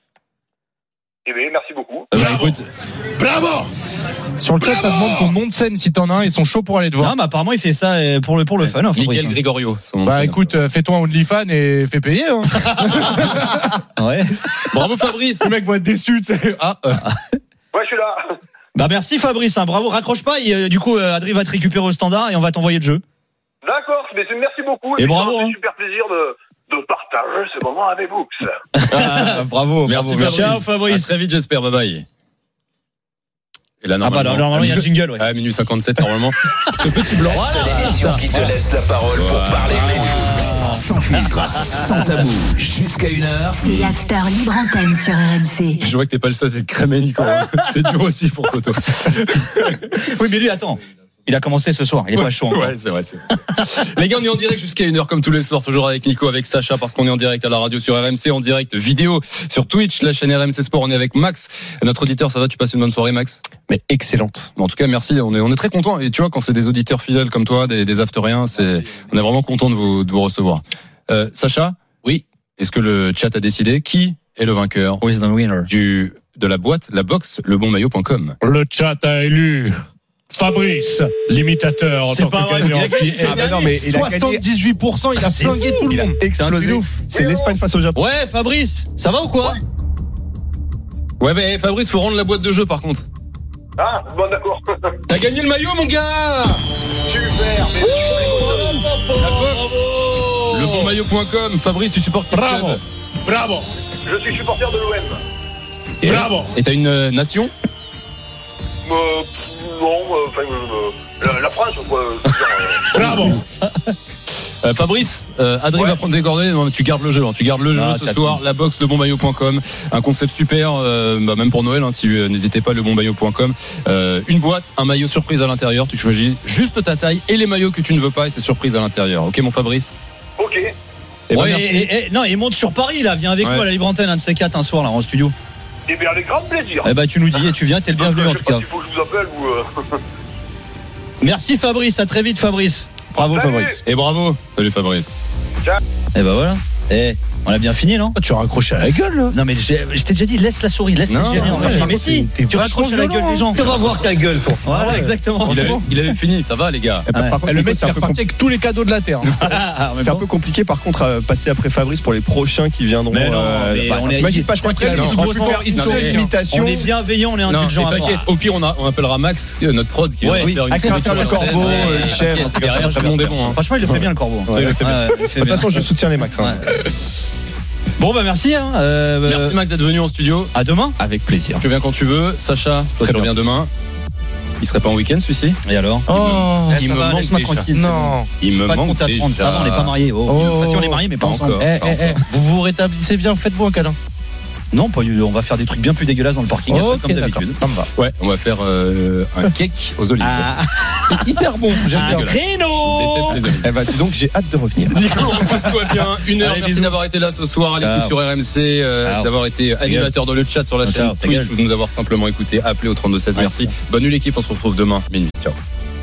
Eh bien, merci beaucoup. Euh, bah, écoute, Sur le chat, ça demande ton nom de scène si t'en as un. Ils sont chauds pour aller te voir. non, mais apparemment, il fait ça euh, pour le, pour le fun, hein, Fabrice. Miguel Gregorio. son nom de Bah scène. écoute, euh, fais-toi un OnlyFans et fais payer. Hein. Ouais. Bravo Fabrice. Le mec va être déçu. tu sais. Ah, euh. Ouais, je suis là. Bah, merci Fabrice, hein, bravo. Raccroche pas, et, euh, du coup, euh, Adri va te récupérer au standard et on va t'envoyer le jeu. D'accord, mais c'est- merci beaucoup. Et puis, bravo, ça m'a fait hein. super plaisir de, de partager ce moment avec vous. Ah, bravo. Merci bravo. Fabrice. Ciao, Fabrice. À très vite, j'espère. Bye bye. Et là, Ah bah, normalement, il y a un jingle, ouais. À minuit cinquante-sept, normalement. Ce petit blanc. C'est l'émission qui te laisse la parole pour parler foot. Sans filtre, sans tabou, jusqu'à une heure. C'est l'after libre antenne sur R M C. Je vois que t'es pas le seul à être crémé, Nico. C'est dur aussi pour Toto. Oui, mais lui, attends. Il a commencé ce soir, il est pas chaud encore. Ouais, c'est vrai, c'est vrai. Les gars, on est en direct jusqu'à une heure comme tous les soirs, toujours avec Nico, avec Sacha, parce qu'on est en direct à la radio sur R M C, en direct vidéo sur Twitch, la chaîne R M C Sport. On est avec Max, notre auditeur. Ça va, tu passes une bonne soirée, Max? Mais excellente. Bon, en tout cas, merci. On est, on est très content. Et tu vois, quand c'est des auditeurs fidèles comme toi, des, des afteriens, c'est, on est vraiment content de vous, de vous recevoir. Euh, Sacha? Oui. Est-ce que le chat a décidé qui est le vainqueur? Who is the winner? Du, de la boîte, la box, lebonmaillot point com. Le chat a élu Fabrice, l'imitateur en C'est tant pas que vrai, gagnant. il a gagné, Ah bah non, mais il a gagné. soixante-dix-huit pour cent, il a flingué tout le Il a monde. explosé. C'est l'Espagne face au Japon. Ouais, Fabrice, ça va ou quoi? Ouais, mais Fabrice, faut rendre la boîte de jeu par contre. Ah, bon, d'accord. T'as gagné le maillot, mon gars! Super, mais La box, lebonmaillot point com. Fabrice, tu supportes quel Bravo, club? bravo, je suis supporter de l'O M. Et- bravo. Et t'as une euh, nation? Euh, non, euh, enfin, euh, la, la France, quoi. je veux dire, euh, Bravo. Euh, Fabrice, euh, Adrien Ouais. va prendre tes coordonnées. Non, mais tu gardes le jeu. Hein. Tu gardes le jeu Ah, ce t'as soir. tout. La box, lebonmaillot point com. Un concept super, euh, bah, même pour Noël. Hein, si euh, n'hésitez pas, lebonmaillot point com. Euh, une boîte, un maillot surprise à l'intérieur. Tu choisis juste ta taille et les maillots que tu ne veux pas et c'est surprise à l'intérieur. Ok, mon Fabrice. Ok. Eh ben, Ouais, merci. et, et- non, il monte sur Paris là, viens avec Ouais. nous à la libre antenne, un de ces quatre, un soir là en studio. Eh bien, avec grand plaisir. Eh bah tu nous dis et tu viens, t'es le bienvenu en Je tout sais pas cas. s'il faut que je vous appelle ou. Euh... Merci Fabrice, à très vite Fabrice. Bravo Salut. Fabrice. Et bravo. Salut Fabrice. Et bah voilà. Eh, on a bien fini non? Tu as raccroché à la gueule, là. Non mais j'ai- je t'ai déjà dit, laisse la souris, laisse Non, les gérer en ouais, régie. par Mais contre, si, t'es tu raccroches à la vachement gueule des gens. Tu vas voir ta gueule, toi. Voilà, exactement. Il avait, il avait fini. Ça va, les gars. Eh ben, Ouais. Par contre, Et le Nico, mec, c'est c'est un peu reparti avec tous les cadeaux de la Terre. Ah, en même C'est un temps. peu compliqué par contre à passer après Fabrice pour les prochains qui viendront. Mais non, euh, mais bah, on est- t'imagines je passer crois qu'il après a lui, le franchement, droit. faire une Non, seule mais- imitation. On est bienveillant, on est Non, mais indulgent. t'inquiète. Au pire, on, a, on appellera Max, euh, notre prod, qui Ouais, va oui, faire une à faire émission le à l'antenne. corbeau, Ouais, euh, une t'inquiète, chèvre, un truc derrière, comme ça, tout le monde est bon. Hein. Franchement, il le fait bien le corbeau. Ouais, il le fait bien. Ouais, il fait De toute bien. façon, je soutiens les Max. hein. Bon bah merci. Hein, euh, Merci Max d'être venu en studio. À demain. Avec plaisir. Tu reviens quand tu veux. Sacha, toi Très tu bien. reviens demain. Il serait pas en week-end celui-ci? Et alors? Oh, Il ça me va, manque laisse-moi déjà. tranquille. non. Il me Pas de manque compte à prendre, déjà. ça va, on n'est pas mariés. Oh, Oh. Enfin, si on est mariés, mais pas Pas ensemble. encore. Eh, eh, eh, vous vous rétablissez bien, faites-vous un câlin. Non, pas, on va faire des trucs bien plus dégueulasses dans le parking, après, Ok, comme d'accord, d'habitude. ça me va. Ouais, on va faire euh, un cake aux olives. Ah, C'est hyper bon, j'aime un bien. Je créneau. déteste les olives. Eh ben, dis donc, j'ai hâte de revenir. Nico, repose-toi bien. Une heure. Allez, Merci bisous. d'avoir été là ce soir à l'écoute Ciao. sur R M C, euh, Ciao. d'avoir été animateur dans le chat sur la Ciao, chaîne ta Twitch gueule. ou de nous avoir simplement écouté. Appelé au trente-deux seize. Ouais. Merci. Bonne nuit l'équipe. On se retrouve demain minuit. Ciao.